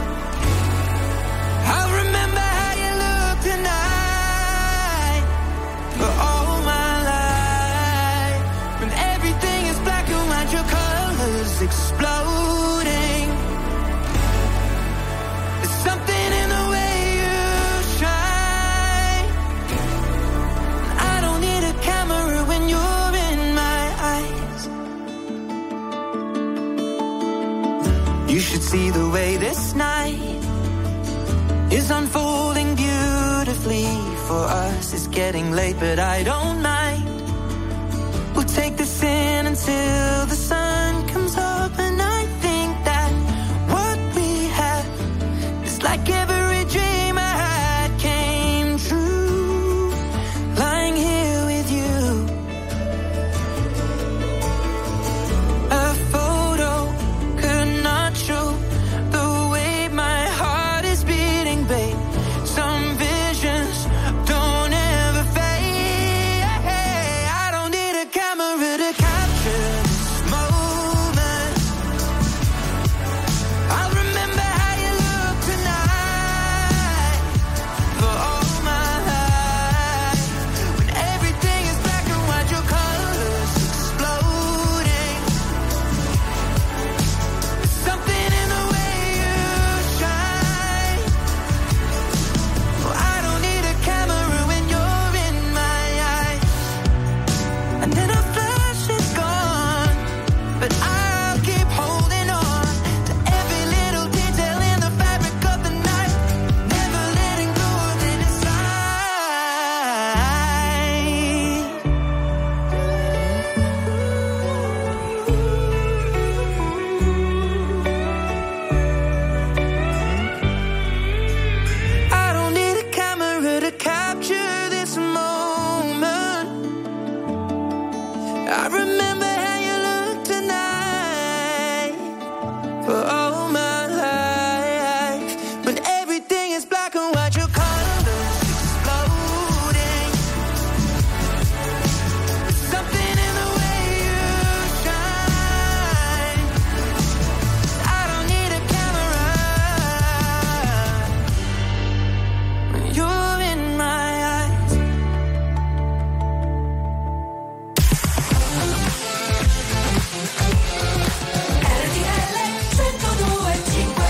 I'll remember how you look tonight for all my life. When everything is black and white, your colors exploding. There's something in the way you shine. I don't need a camera when you're in my eyes. You should see the way this night is unfolding beautifully for us. It's getting late, but I don't mind. We'll take this in until the sun comes up, and I think that what we have is like every dream I had came true. Lying here with you, a photo could not show the way my heart is beating, babe. Some visions don't ever fade. I don't need a camera to capture this moment. I'll remember how you look tonight for all my life. When everything is black and white, your colors exploding. There's something in the way you shine. Oh, I don't need a camera when you're in my eyes. And then a flash is gone, but I'll keep holding on to every little detail in the fabric of the night, never letting go of it inside. I don't need a camera to capture this moment. I remember how you look tonight for all my life. When everything is black and white, your colors exploding. There's something in the way you shine. I don't need a camera when you're in my eyes. R T L centodue e cinque.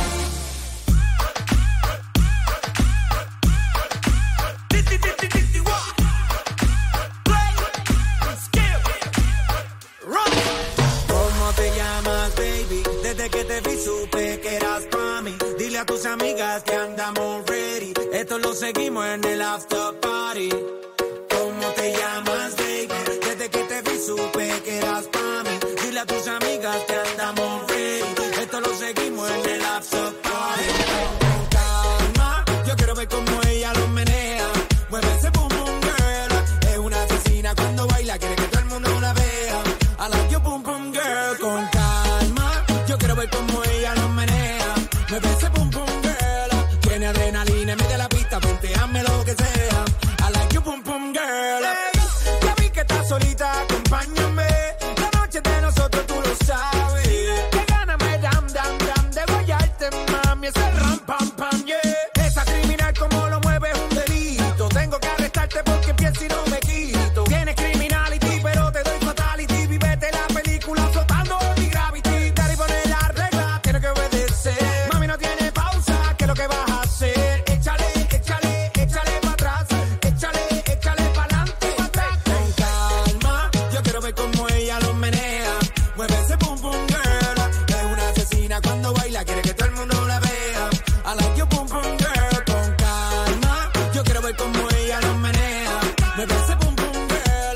¿Cómo te llamas, baby? Desde que te vi supe que eras pa' mí. Dile a tus amigas que andamos ready. Esto lo seguimos en el after party. ¿Cómo te llamas, baby? Desde que te vi supe que eras pa' mí. Dile a tus amigas que andamos ready. Esto lo seguimos en el after party. Con calma, yo quiero ver cómo ella lo menea. Mueve ese boom boom girl. Es una asesina cuando baila, quiere que todo el mundo la vea. I like your boom boom girl. Con calma, yo quiero ver cómo ella lo menea. Mueve ese boom boom girl. Tiene adrenalina, mete la pista, hazme lo que sea. I like your boom boom girl. Hey, ya vi que estás solita, acompáñame. La noche de nosotros tú lo sabes. Que gana me dam dam dam de guayarte, mami. Ese ram pam pam, yeah. Esa criminal como lo mueve es un delito. Tengo que arrestarte porque empiezo y no me quito. Tienes criminality, pero te doy fatality. Vivete la película flotando mi gravity. Dar y poner la regla, tiene que obedecer. Mami no tiene pausa, ¿qué es lo que vas a hacer? Échale, échale, échale para atrás. Échale, échale para adelante, para atrás. Con calma, yo quiero ver cómo ella lo menea. Mueve ese boom boom girl. Es una asesina cuando baila, quiere que todo el mundo la vea. I like your boom boom girl. Con calma, yo quiero ver cómo ella lo menea. Mueve ese boom boom girl.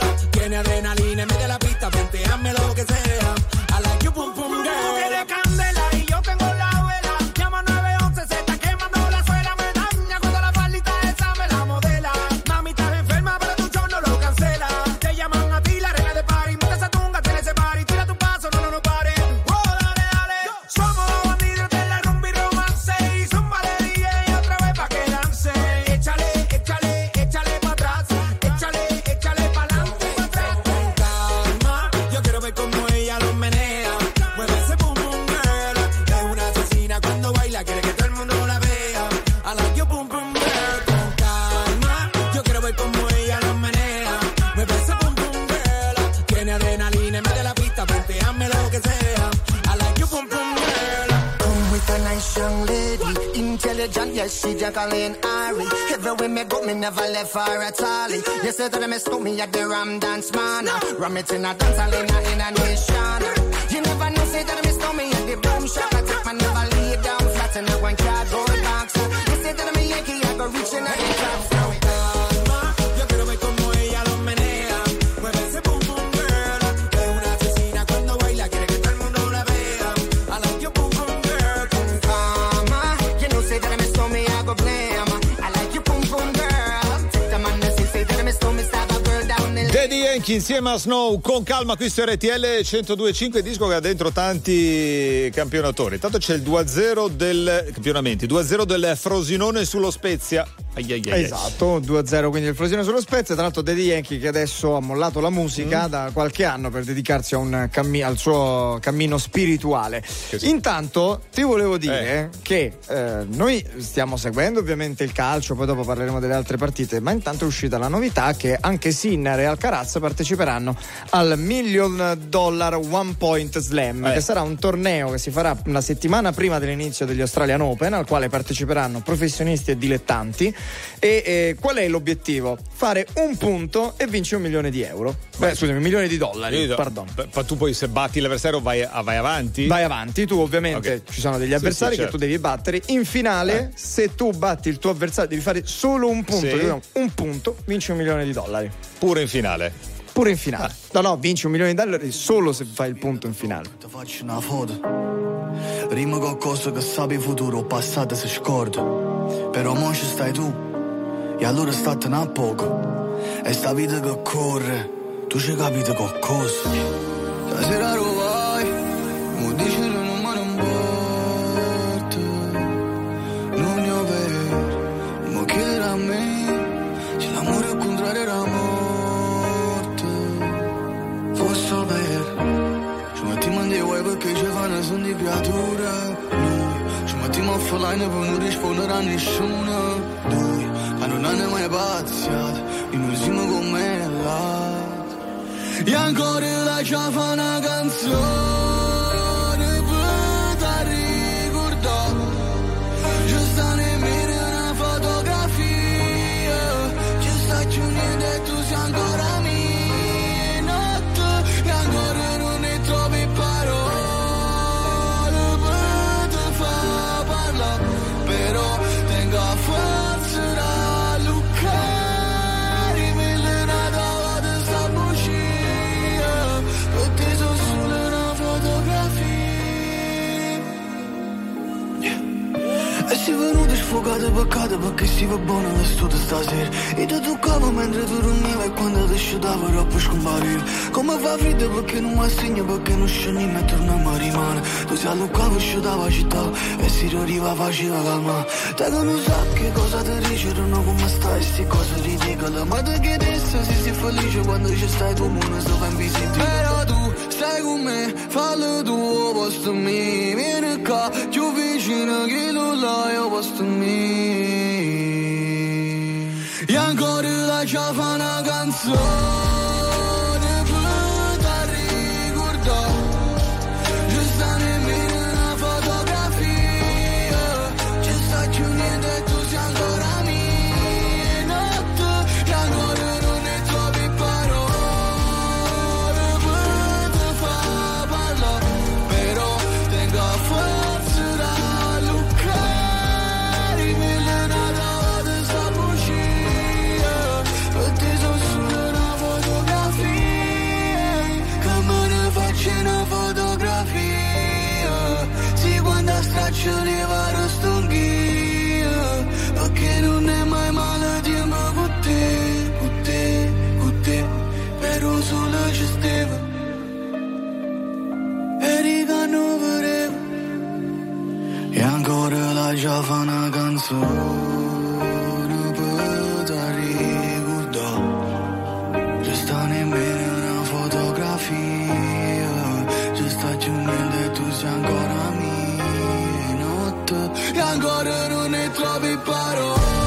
baila, quiere que todo el mundo la vea. I like your boom boom girl, con calma. Yo quiero ver cómo ella lo menea. Me parece boom boom girl. Tiene adrenalina en medio de la pista, venteame lo que sea. I like your boom boom girl. Come with a nice young lady, intelligent, yes, she Jacqueline Ari. Everywhere me go, me never left her at all. You said that me stole me at the Ram Dance Man. Ram it in a dance hall in a, in a nation. You never know, say that me stole me at the boom shop. I take my never lay down flat in a one cardboard box. You said that me Yankee, I go reaching at the top. So calma, yo quiero ver cómo ella lo menea. Mueve ese boom boom girl. Es una asesina cuando baila, quiere que todo el mundo la vea. I like your boom boom girl. Con calma, you know, say that me stole me, I go blame. I like your boom boom girl. Take the man that say that me stole me, stab a girl down the Daddy Yankee insieme a Snow, con calma, qui su R T L centodue e cinque, disco che ha dentro tanti campionatori. Intanto c'è il due a zero del campionamenti, due a zero del Frosinone sullo Spezia. Ai ai ai. Esatto, due a zero quindi il Frosinone sullo Spezia. Tra l'altro Daddy Yankee che adesso ha mollato la musica mm. da qualche anno per dedicarsi a un cammi- al suo cammino spirituale. Sì. Intanto ti volevo dire eh. che eh, noi stiamo seguendo ovviamente il calcio, poi dopo parleremo delle altre partite, ma intanto è uscita la novità che anche Sinner e Alcaraz parteciperanno al Million Dollar One Point Slam, eh. che sarà un torneo che si farà una settimana prima dell'inizio degli Australian Open, al quale parteciperanno professionisti e dilettanti. E eh, qual è l'obiettivo? Fare un punto e vinci un milione di euro. Beh, scusami, un milione di dollari. Pardon. Ma tu poi se batti l'avversario vai, vai avanti? Vai avanti, tu ovviamente okay. Ci sono degli avversari sì, sì, certo. che tu devi battere. In finale, eh. se tu batti il tuo avversario, devi fare solo un punto. Sì. Un punto, vinci un milione di dollari. Pure in finale. Pure in finale. Ah. No, no, vinci un milione di dollari solo se fai il punto in finale. Ti faccio una foto. Rima qualcosa che sapi futuro, passato si scorda. Però mo ci stai tu. E allora statene a poco. E sta vita che corre, tu ci capite qualcosa. Stasera lo vai, mo dici che non me non porta. Non ne ho vero, mo chiedere a me se l'amore è contrario alla morte. Fosse vero, ci mettiamo in dei guai perché ci fanno sono di creatura. Noi ci mettiamo a fare per non rispondere a nessuno. Noi ma non hanno mai pazziato, io non siamo come l'altro. E ancora la già fa una canzone per te ricordare. Ci sta nemmeno una fotografia, ci sta più niente e tu sei ancora mia notte. E ancora non ne trovi parole per te fa parlare. Però tengo a forza e si venuto sfogato peccato perché si va buono vestuto stasera. E ti toccavo mentre tu dormivi e quando ti sciutavo troppo scomparire. Come fa freddo perché non mi assegno, perché non scendiamo e torniamo a rimane. Tu si alluccava e sciutava la città e si rioriva faceva calma. Te che non sa che cosa ti dicono, come stai, sti cose ridicole. Ma te che adesso si sei felice quando ci stai tu, non sto ben visibile. Però tu stai con me, fallo tu, posto me. Vieni qua, più vicino che lo là. Io posto me. E ancora la già fa una canzone per te ricordare. Ci sta nemmeno una fotografia, ci sta più niente e tu sei ancora mia notte. E ancora non ne trovi parole per te fa parlare. Però tengo a forza da luccare. Una fotografia, sì, quando straccio le varo stonghia, perché non è mai male di me con te, con te, con te, però solo ci stava, e riga non vorreva, e ancora la già fa una canzone per te ricordare, ci sta nemmeno una fotografia. Sta giù niente, tu sei ancora mia notte. ancora non ne trovi parole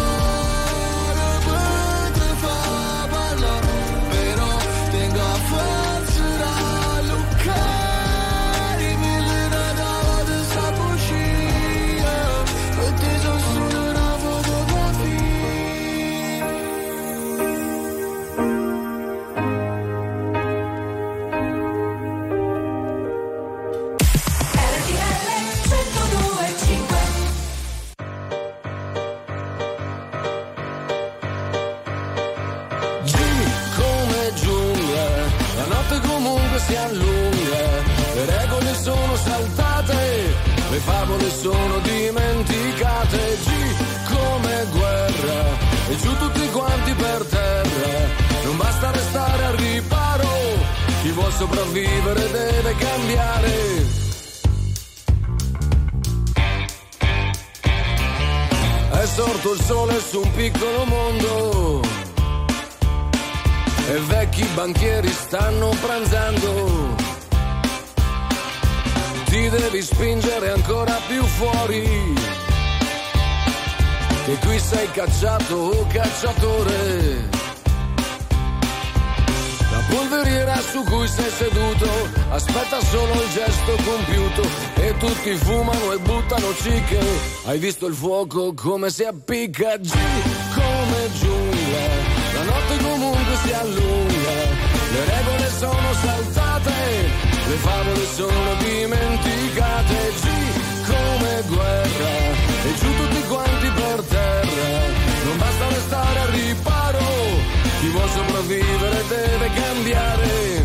per te fa parlare, però tengo a forza da luccare mille da di sta bugia, per te sono solo una fotografia. Si allunga, le regole sono saltate, le favole sono dimenticate. G come guerra, e giù tutti quanti per terra. Non basta restare al riparo, chi vuol sopravvivere deve cambiare. È sorto il sole su un piccolo mondo e vecchi banchieri stanno pranzando. Ti devi spingere ancora più fuori, che qui sei cacciato o cacciatore. La polveriera su cui sei seduto aspetta solo il gesto compiuto e tutti fumano e buttano cicche. Hai visto il fuoco come si appicca? G come giungla, la notte comunque si allunga, le regole sono saltate, le favole sono dimenticate. G come guerra, e giù tutti quanti per terra. Non basta restare al riparo, chi vuol sopravvivere deve cambiare.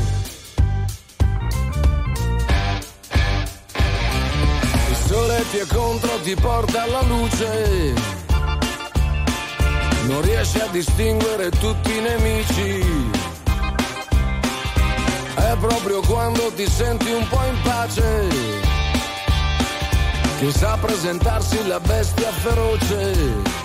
Il sole ti è contro, ti porta alla luce, non riesci a distinguere tutti i nemici. È proprio quando ti senti un po' in pace che sa presentarsi la bestia feroce.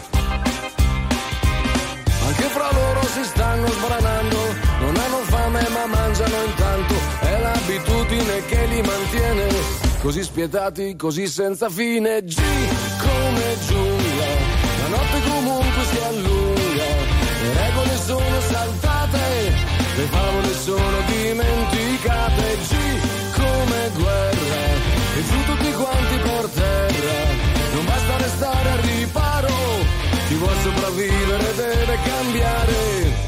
Anche fra loro si stanno sbranando, non hanno fame ma mangiano intanto. È l'abitudine che li mantiene così spietati, così senza fine. G come giungla, la notte comunque si allunga, le regole sono saltate, le favole sono dimenticate. G come guerra, e giù tutti quanti per terra. Non basta restare al riparo, chi vuol sopravvivere deve cambiare.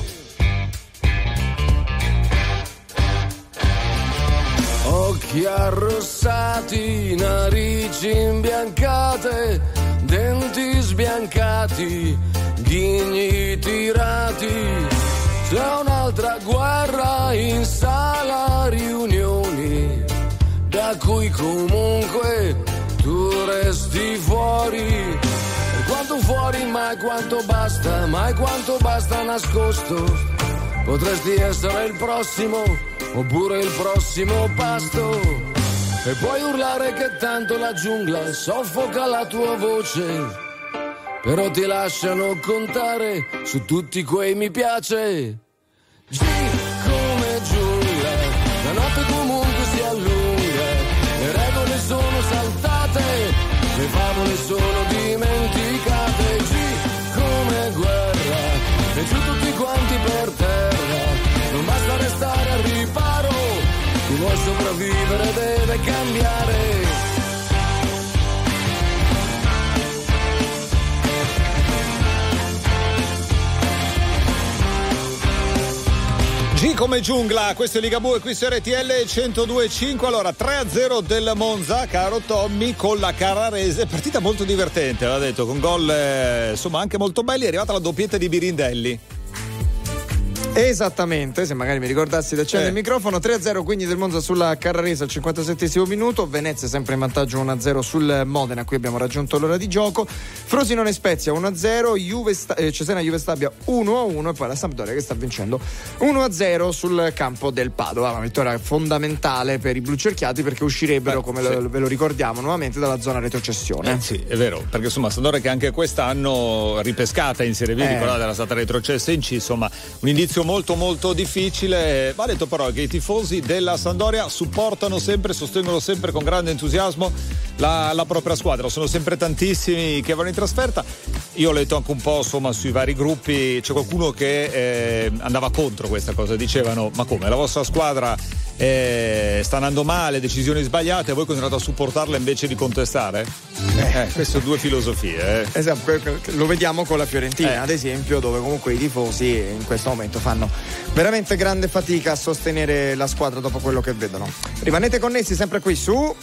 Occhi arrossati, narici imbiancate, denti sbiancati, ghigni tirati. C'è un'altra guerra in sala riunioni, da cui comunque tu resti fuori. E quanto fuori, mai quanto basta, mai quanto basta nascosto. Potresti essere il prossimo, oppure il prossimo pasto. E puoi urlare che tanto la giungla soffoca la tua voce, però ti lasciano contare su tutti quei mi piace. G come giungla, la notte comunque si allunga, le regole sono saltate, le favole sono dimenticate. G come guerra, e giù tutti quanti per terra. Non basta restare al riparo, chi vuol sopravvivere deve cambiare. G come giungla, questo è Ligabue, qui su R T L centodue e cinque. Allora, tre a zero del Monza, caro Tommy, con la Carrarese. Partita molto divertente, l'ha detto, con gol eh, insomma anche molto belli. È arrivata la doppietta di Birindelli. Esattamente, se magari mi ricordassi di accendere eh. il microfono. Tre a zero quindi del Monza sulla Carrarese al cinquantasettesimo minuto. Venezia sempre in vantaggio uno a zero sul Modena, qui abbiamo raggiunto l'ora di gioco. Frosinone Spezia uno a zero, Juve Sta- eh, Cesena Juve Stabia uno a uno, e poi la Sampdoria che sta vincendo uno a zero sul campo del Padova. Una vittoria fondamentale per i blucerchiati, perché uscirebbero, eh, come sì. lo, ve lo ricordiamo, nuovamente dalla zona retrocessione. Eh, sì, è vero, perché insomma Sampdoria che anche quest'anno ripescata in Serie B, eh. ricordate, era stata retrocessa in C, insomma un indizio esercizio molto molto difficile. Va detto però che i tifosi della Sampdoria supportano sempre, sostengono sempre con grande entusiasmo la, la propria squadra, sono sempre tantissimi che vanno in trasferta. Io ho letto anche un po' insomma sui vari gruppi, c'è qualcuno che eh, andava contro questa cosa, dicevano ma come, la vostra squadra eh, sta andando male, decisioni sbagliate, e voi continuate a supportarla invece di contestare? Eh, queste sono due filosofie. Eh. Esatto, lo vediamo con la Fiorentina, eh. ad esempio, dove comunque i tifosi in questo momento fanno veramente grande fatica a sostenere la squadra dopo quello che vedono. Rimanete connessi sempre qui su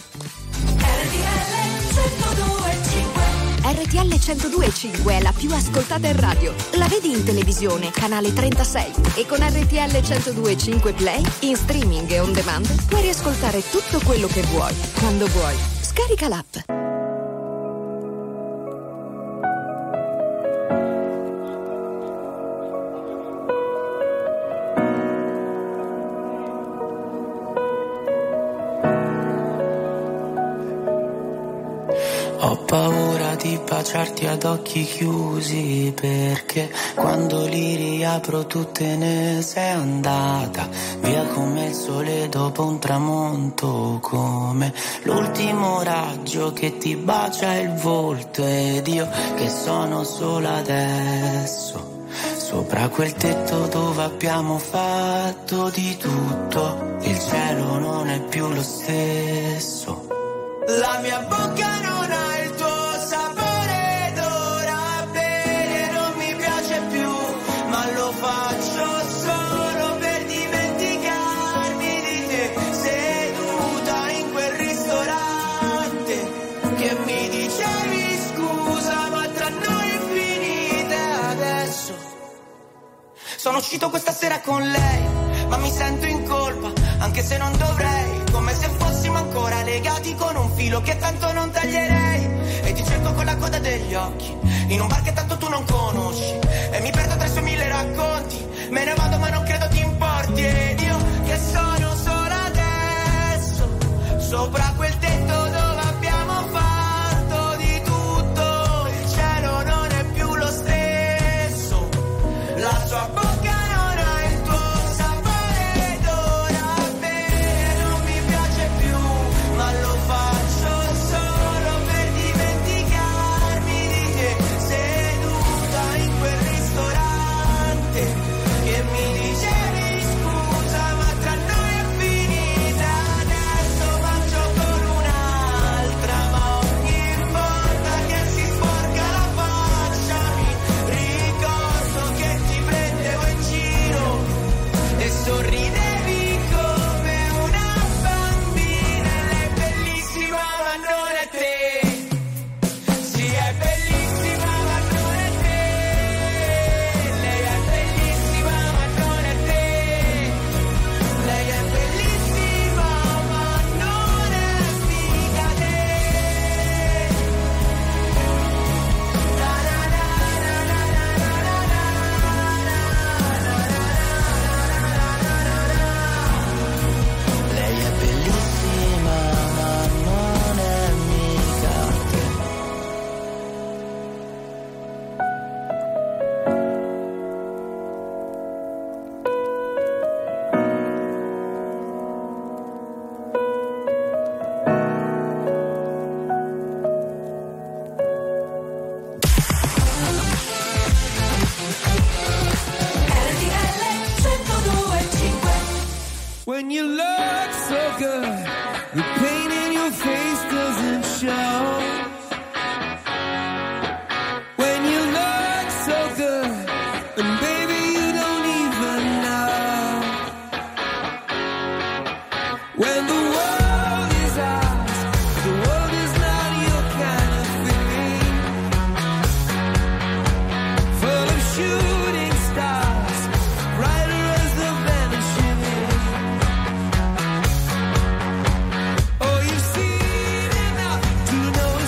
R T L centodue e cinque è la più ascoltata in radio. La vedi in televisione, canale trentasei, e con R T L centodue e cinque Play in streaming e on demand puoi riascoltare tutto quello che vuoi, quando vuoi. Scarica l'app. Ho paura di baciarti ad occhi chiusi, perché quando li riapro tu te ne sei andata via come il sole dopo un tramonto, come l'ultimo raggio che ti bacia il volto, ed io che sono sola adesso sopra quel tetto dove abbiamo fatto di tutto. Il cielo non è più lo stesso, la mia bocca non ha il tuo sapore d'ora, bene non mi piace più, ma lo faccio solo per dimenticarmi di te, seduta in quel ristorante che mi dicevi scusa, ma tra noi è finita adesso. Sono uscito questa sera con lei, ma mi sento in colpa, anche se non dovrei, come se fossimo ancora legati con un filo che tanto non taglierei. E ti cerco con la coda degli occhi, in un bar che tanto tu non conosci, e mi perdo tra i suoi mille racconti. Me ne vado ma non credo ti importi, ed io che sono sola adesso sopra quel tetto dove abbiamo fatto di tutto. Il cielo non è più lo stesso, la sua bocca sorridevi come una bambina. Lei è bellissima ma non è te, sì è bellissima ma non è te, lei è bellissima ma non è te, lei è bellissima ma non è mica te. Na na na na na na na na. When you look so good, the pain in your face doesn't show. When you look so good, and baby you don't even know. When the world is ours, the world is not your kind of thing. Full of shooting stars, brighter as the vanishing wind. Oh, you've seen enough to know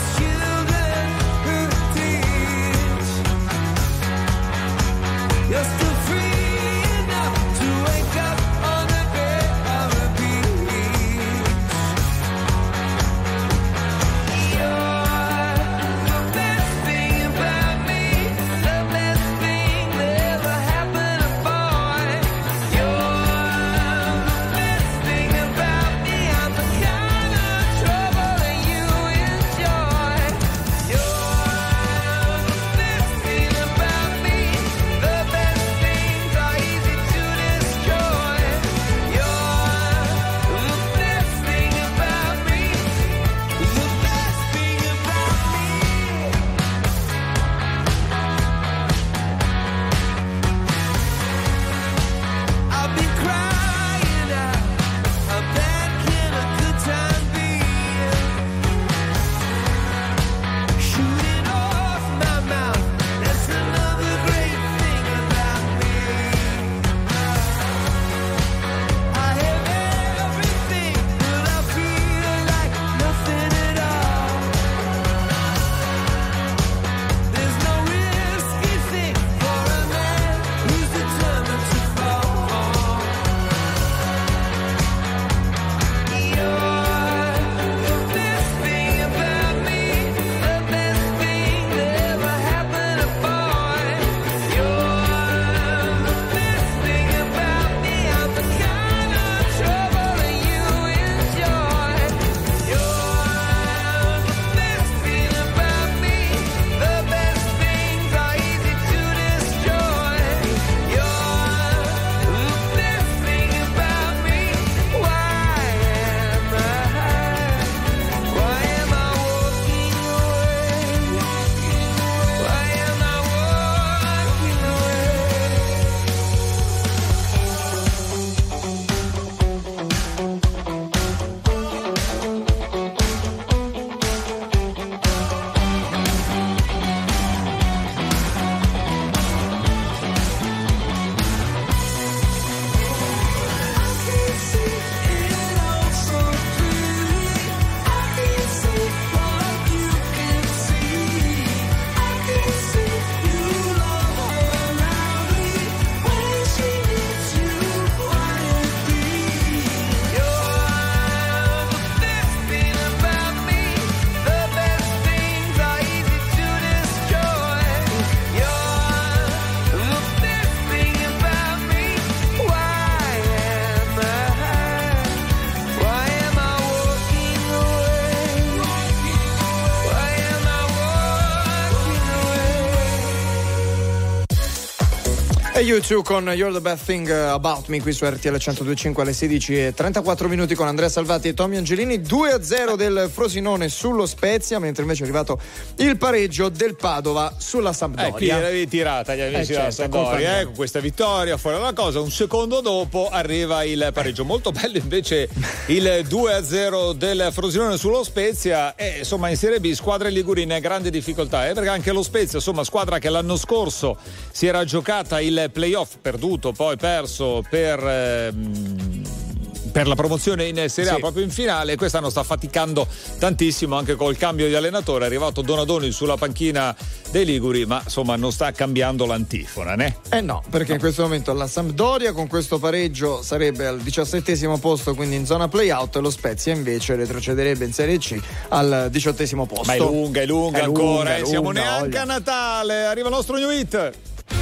E U due con You're the Best Thing About Me qui su R T L centodue e cinque alle sedici e trentaquattro minuti con Andrea Salvati e Tommy Angelini. Due a zero del Frosinone sullo Spezia, mentre invece è arrivato il pareggio del Padova sulla Sampdoria. Eh, qui l'avevi tirata gli amici eh, della certo, Sampdoria, eh, con questa vittoria fuori dalla cosa. Un secondo dopo arriva il pareggio. Molto bello invece il due a zero del Frosinone sullo Spezia. E insomma in Serie B squadre ligurine in grande difficoltà, eh, perché anche lo Spezia, insomma, squadra che l'anno scorso si era giocata il playoff, perduto, poi perso per ehm, per la promozione in Serie A, sì, proprio in finale. Quest'anno sta faticando tantissimo anche col cambio di allenatore. È arrivato Donadoni sulla panchina dei liguri, ma insomma non sta cambiando l'antifona, né? Eh no, perché in questo momento la Sampdoria con questo pareggio sarebbe al diciassettesimo posto, quindi in zona playout, e lo Spezia invece retrocederebbe in Serie C al diciottesimo posto. Ma è lunga, è lunga è ancora, lunga, eh. è Siamo lunga, neanche voglia. a Natale. Arriva il nostro new hit.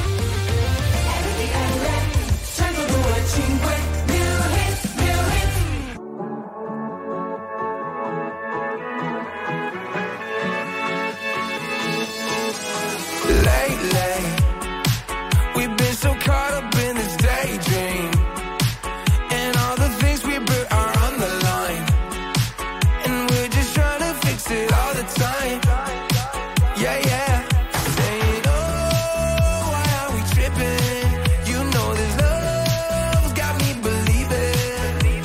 Lately, we've been so caught up in this daydream, and all the things we built are on the line, and we're just trying to fix it all the time. Yeah, yeah. Saying, oh, why are we tripping? You know this love's got me believing.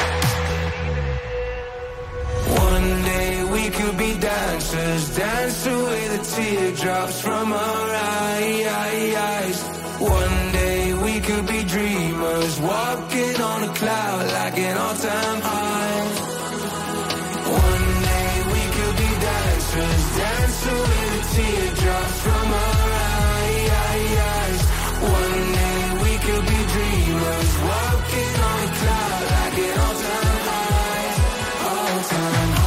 One day we could be dancers, dance away the teardrops from our eyes. One day we could be dreamers, walking on a cloud like an all-time high. One day we could be dancers, dance away the teardrops from our eyes. One day we could be dreamers, walking on a cloud like an all-time high, all-time high.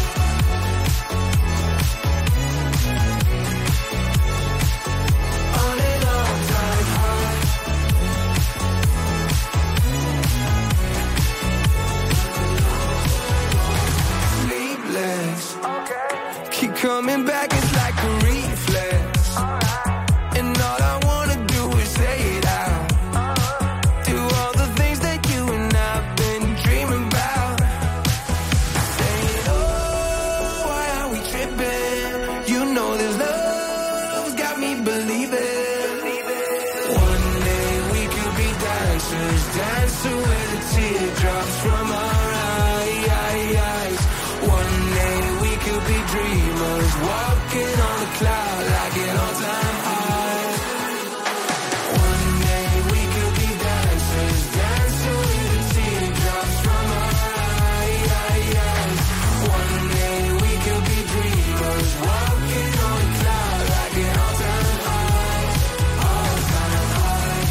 Keep coming back, it's like a reflex. And all I wanna do is say it out. Do all the things that you and I've been dreaming about. Saying, oh, why are we tripping? You know this love's got me believing. One day we could be dancers, dance away the teardrops from our eyes. One day we could be dreamers, walking on a cloud like an all-time high. One day we could be dancers, dance away the teardrops from our eyes. One day we could be dreamers, walking on a cloud like an all-time high, all-time high.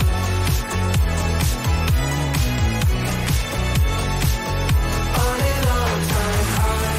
On an all-time high.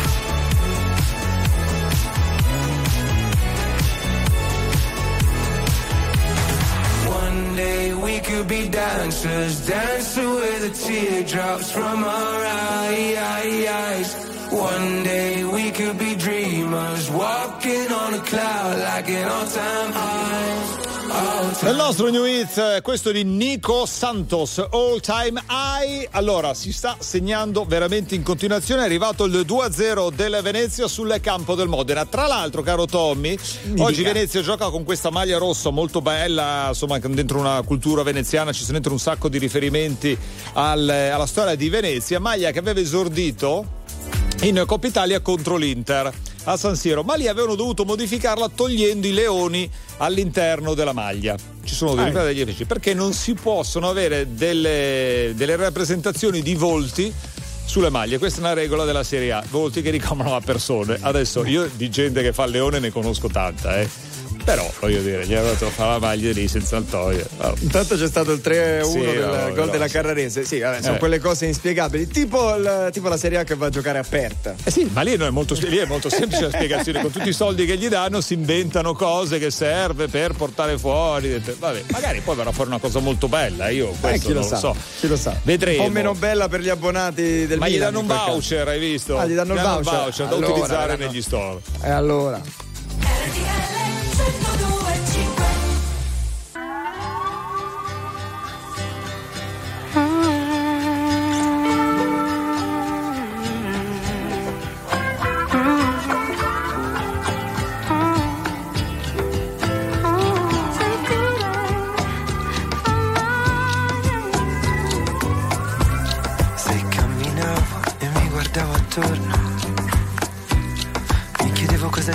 One day we could be dancers, dance away the teardrops from our eyes. One day we could be dreamers, walking on a cloud like an all-time high. Il nostro new hit, questo di Nico Santos, All Time High. Allora, si sta segnando veramente in continuazione. È arrivato il due a zero del Venezia sul campo del Modena. Tra l'altro, caro Tommy, Mi oggi dica. Venezia gioca con questa maglia rossa molto bella, insomma, dentro una cultura veneziana ci sono dentro un sacco di riferimenti al, alla storia di Venezia. Maglia che aveva esordito in Coppa Italia contro l'Inter a San Siro, ma lì avevano dovuto modificarla togliendo i leoni all'interno della maglia. Ci sono dei degli amici perché non si possono avere delle, delle rappresentazioni di volti sulle maglie. Questa è una regola della Serie A, volti che ricamano a persone. Adesso io di gente che fa il leone ne conosco tanta, eh. Però voglio dire, gli hanno dato a fare la maglia lì senza il togliere. Oh. Intanto c'è stato il tre a uno Sì, del no, gol veloce. della Carrarese. Sì, vabbè, sono Eh. quelle cose inspiegabili, tipo, il, tipo la Serie A che va a giocare aperta. Eh sì, ma lì, no, è molto, lì è molto semplice la spiegazione. Con tutti i soldi che gli danno si inventano cose che serve per portare fuori. Vabbè, magari poi verrà fuori una cosa molto bella. Io questo Eh, chi lo non sa, so. chi lo sa. Vedremo. Un po' meno bella per gli abbonati del Ma gli Milan. danno un in quel caso. voucher, hai visto? Ah, gli danno il voucher. voucher da Allora, utilizzare danno- negli store. E allora?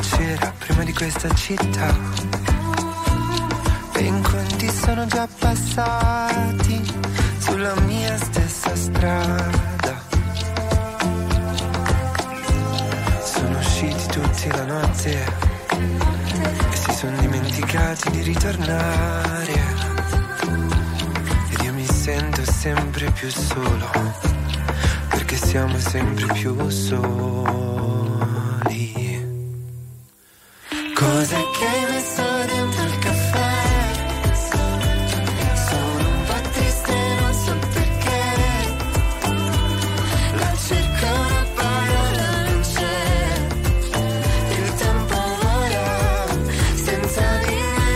c'era prima di questa città. E incontri sono già passati sulla mia stessa strada. Sono usciti tutti la notte e si sono dimenticati di ritornare. Ed io mi sento sempre più solo, perché siamo sempre più soli. Cos'è che hai messo dentro il caffè? Sono un po' triste, non so perché. La cerco, una parola non c'è. Il tempo vola senza di me.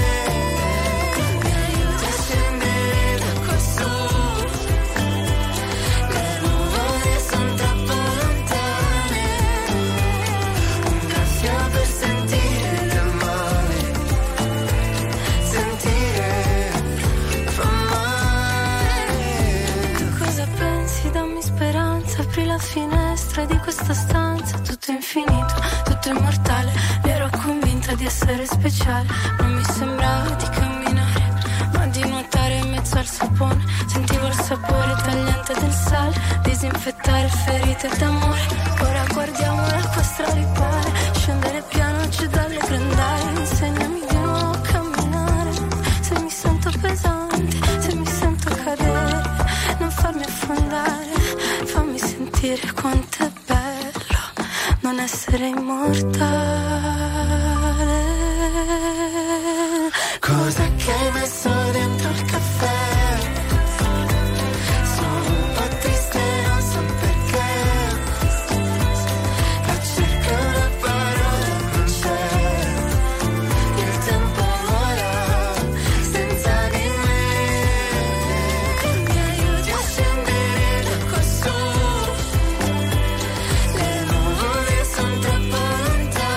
Mi aiuta a scendere da qua su. Le nuvole sono troppo lontane. Un caffè per sentire il male. Sentire fa male. Tu cosa pensi? Dammi speranza. Apri la finestra di questa stanza. Tutto è infinito, tutto è immortale. Ero convinta di essere speciale. Non mi sembrava di camminare, ma di nuotare in mezzo al sapone. Sentivo il sapore tagliente del sale, disinfettare ferite d'amore. Ora guardiamo l'acqua straripare, scendere piano giù dalle grandaie. Insegnami di nuovo a camminare. Se mi sento pesante, se mi sento cadere, non farmi affondare. Fammi sentire quanto è bello non essere immortale. Cos'è che hai messo dentro il caffè? Sono un po' triste, non so perché. La cerco, una parola non c'è. Il tempo vola senza di me. Mi aiuti a scendere da qua su. Le nuvole sono troppo lontane.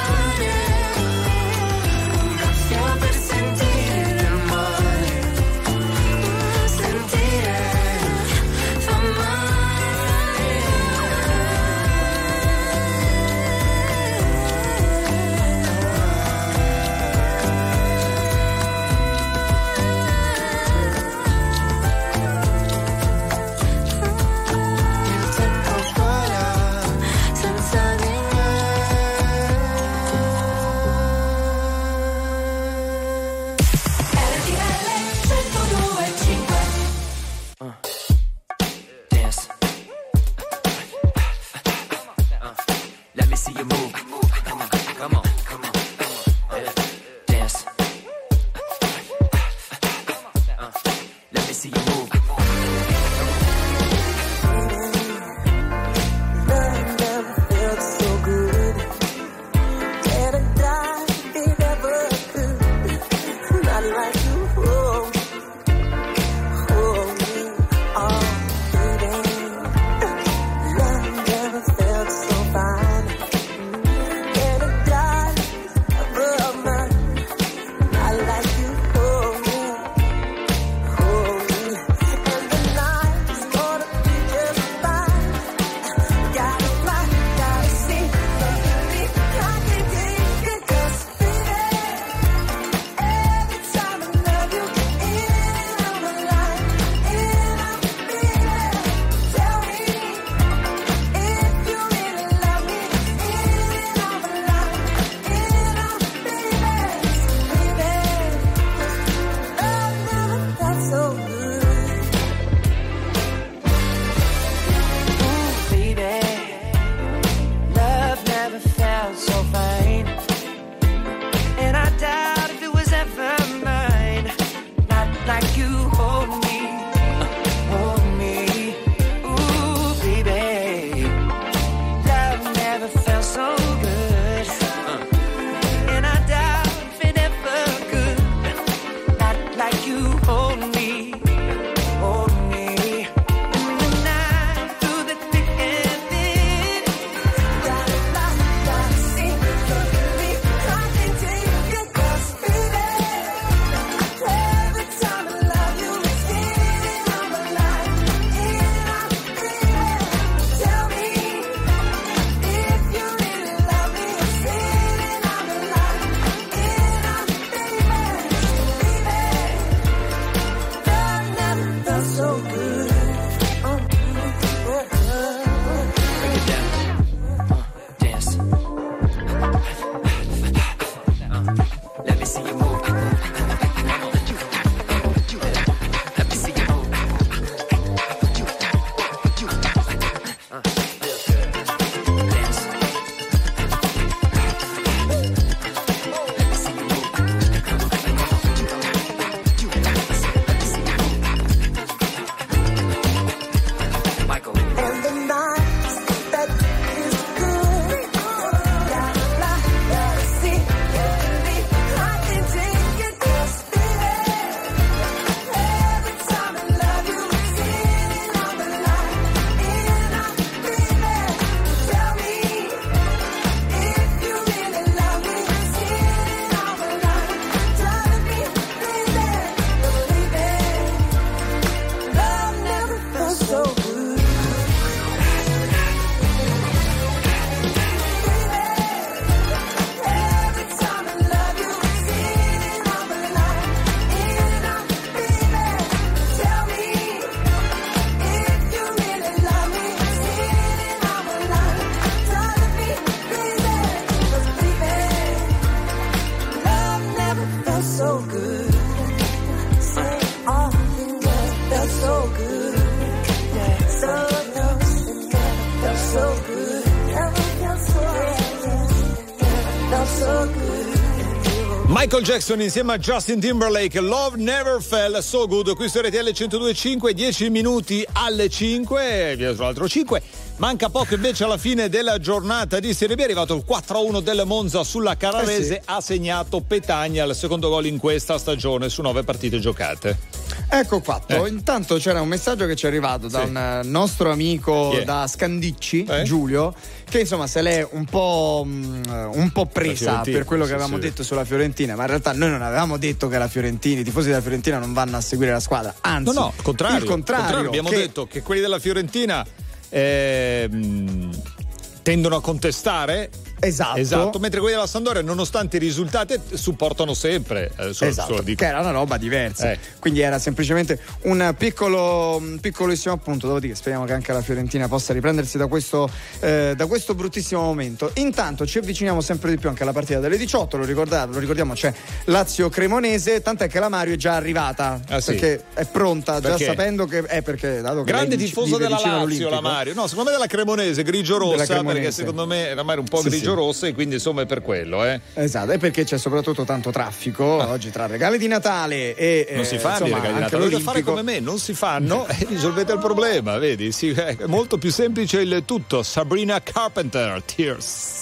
Michael Jackson insieme a Justin Timberlake, Love Never Fell So Good, qui su R T L centodue e cinque, dieci minuti alle cinque, via sull'altro cinque. Manca poco invece alla fine della giornata di Serie B, è arrivato il quattro a uno del Monza sulla Carrarese, eh sì. Ha segnato Petagna, il secondo gol in questa stagione su nove partite giocate. Ecco fatto, eh. Intanto c'era un messaggio che ci è arrivato da sì. un nostro amico yeah. da Scandicci, eh? Giulio, che insomma se l'è un po' un po' presa per quello che sì, avevamo sì. detto sulla Fiorentina, ma in realtà noi non avevamo detto che la Fiorentina, i tifosi della Fiorentina non vanno a seguire la squadra, anzi no no, il contrario, il contrario, contrario abbiamo che... detto che quelli della Fiorentina eh, tendono a contestare. Esatto. esatto, mentre quelli della Sampdoria, nonostante i risultati, supportano sempre. Eh, so, esatto, so, che era una roba diversa. Eh. Quindi era semplicemente un piccolo, un piccolissimo appunto. Dopodiché speriamo che anche la Fiorentina possa riprendersi da questo, eh, da questo bruttissimo momento. Intanto ci avviciniamo sempre di più anche alla partita delle diciotto. Lo, lo ricordiamo, c'è Lazio-Cremonese. Tant'è che la Mario è già arrivata. Ah, sì. Perché è pronta, già perché? sapendo che è perché. Dato che grande tifoso della Lazio, la Mario. No, secondo me della Cremonese, grigio-rossa. Cremonese. Perché secondo me la Mario è un po' sì, grigio-rossa. Rosse, e quindi insomma è per quello, eh. Esatto, e perché c'è soprattutto tanto traffico ah. oggi tra regali di Natale e non si eh, fanno i regali di Natale, dovete fare come me, non si fanno e risolvete il problema, vedi? Sì, è molto più semplice il tutto. Sabrina Carpenter, Tears.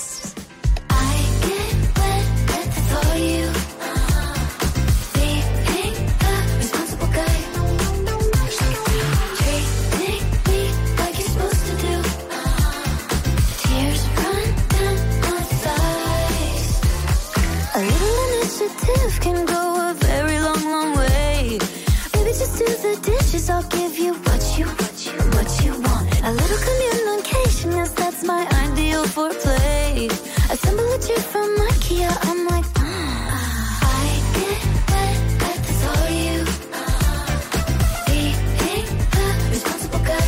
Can go a very long, long way. Maybe just do the dishes. I'll give you what you, what you, what you want. A little communication, yes, that's my ideal for play. Assemble a trip from IKEA. I'm like, mm. I get wet at the thought of you. Being the responsible guy.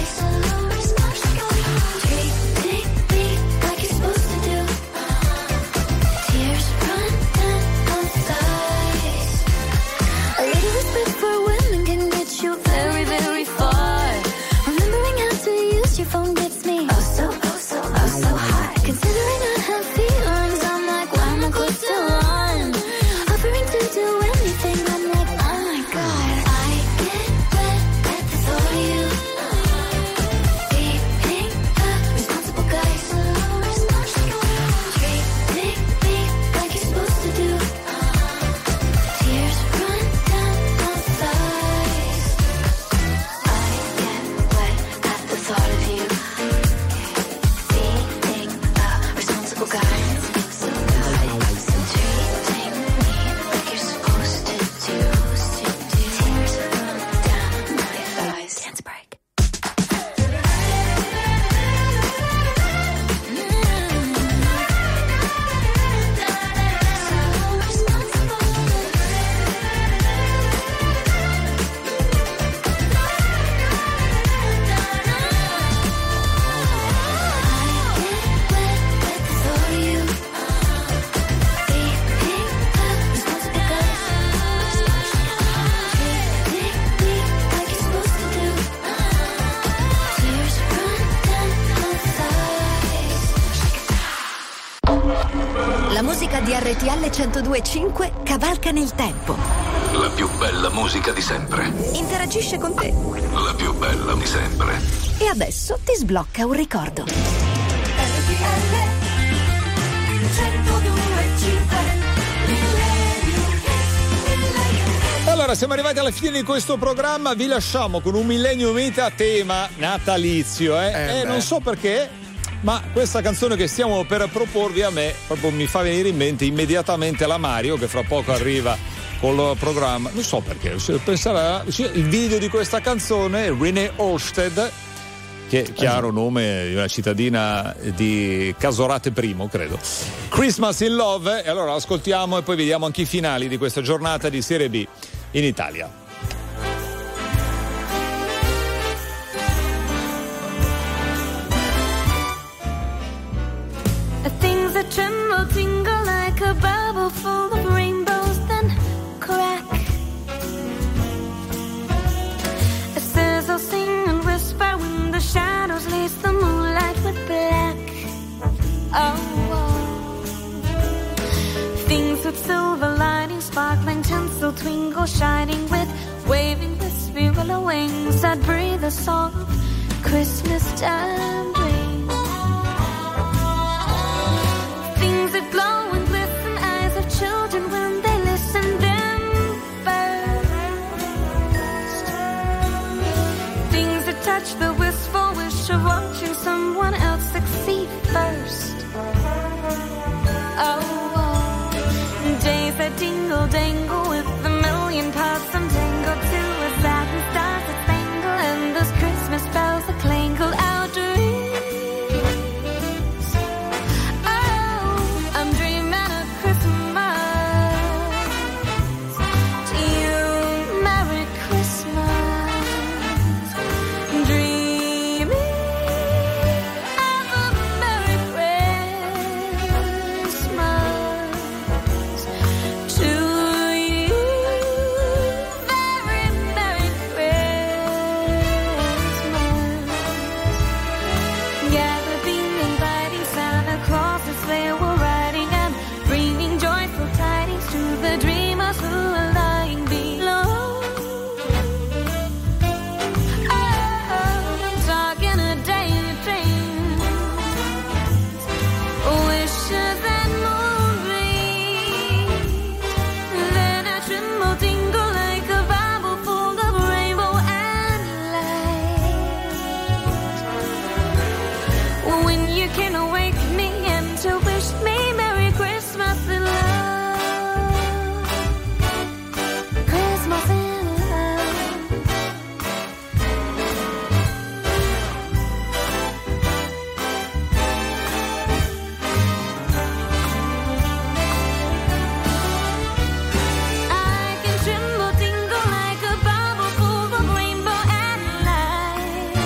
Treating me like you're supposed to do. Tears run down both sides. A little respect for women can get you very, very far. Remembering how to use your phone gets me oh so, oh so, oh so high. Considering I have feelings, I'm like, why am I close still on? Offering to do anything, I'm like, oh my god. I get wet at the thought of you. Being the responsible guy. Treating me like you're supposed to do. Tears run down both sides. I get wet at the thought of you. Being a responsible guy. Treating me like you're supposed to do. Tears run down my thighs. Dance break. La musica di R T L centodue e cinque cavalca nel tempo. La più bella musica di sempre. Interagisce con te. La più bella di sempre. E adesso ti sblocca un ricordo. Allora, siamo arrivati alla fine di questo programma, vi lasciamo con un Millennium Hit a tema natalizio, eh? Eh, eh non so perché, ma questa canzone che stiamo per proporvi a me proprio mi fa venire in mente immediatamente la Mario, che fra poco arriva col programma, non so perché, pensare il video di questa canzone, Renee Olsted, che è chiaro nome di una cittadina di Casorate Primo, credo. Christmas in Love, e allora ascoltiamo e poi vediamo anche i finali di questa giornata di Serie B in Italia. Things that tremble, tingle like a bubble full of rainbows, then crack. A sizzle, sing and whisper when the shadows lace the moonlight with black. Oh, oh. Things with silver lining tinsel twinkle shining with waving wispy willow wings that breathe a soft Christmas time dream. Things that glow and glisten, eyes of children when they listen them first. Things that touch the wistful wish of watching someone else succeed first. Oh, oh. Days that dingle dangle with a million parts untangled to a satin stars that spangle and those Christmas bells that clangle our dreams. Oh, I'm dreaming of Christmas. To you, Merry Christmas. Dreaming of a Merry Christmas. To you, very Merry Christmas. Gather beaming, inviting Santa Claus as they were riding and bringing joyful tidings to the dreamers who are lying below. Oh, talking a daydream, wishes and moonbeams. Then I tremble, tingle like a Bible full of rainbow and light. When you can awaken me and to wish me Merry Christmas in love. Christmas in love. I can tremble, tingle like a Bible full of rainbow and light.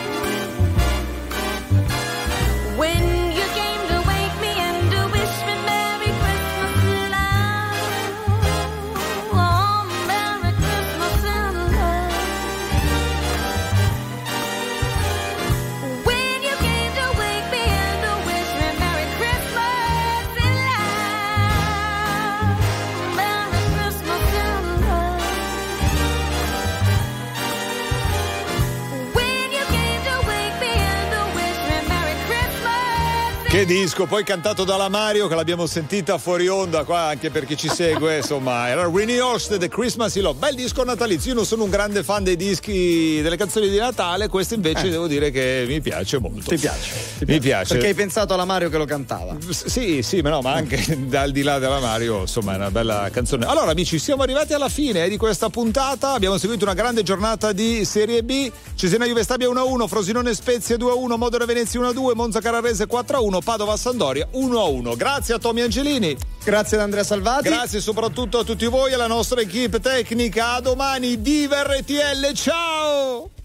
When you came to wake me and to wish me Merry Christmas in love. Oh, Merry Christmas in love. When you came to wake me and to wish me Merry Christmas in love. Merry Christmas in love. When you came to wake me and to wish me Merry Christmas. Che disco, poi cantato dalla Mario, che l'abbiamo sentita fuori onda qua anche per chi ci segue, insomma, era Winnie Houston, The Christmas in Love, bel disco natalizio. Io non sono un grande fan dei dischi, delle canzoni di Natale, questo invece devo dire che mi piace molto. Ti piace? Ti Mi piace. Perché hai pensato alla Mario che lo cantava. S- Sì, sì, ma no, ma anche al di là della Mario, insomma, è una bella canzone. Allora, amici, siamo arrivati alla fine eh, di questa puntata. Abbiamo seguito una grande giornata di Serie B. Cesena Juve Stabia uno a uno, Frosinone Spezia due a uno, Modena Venezia uno a due, Monza Carrarese quattro a uno, Padova Sampdoria uno a uno. Grazie a Tommy Angelini. Grazie ad Andrea Salvati. Grazie soprattutto a tutti voi, alla nostra equipe tecnica. A domani, viva R T L, ciao!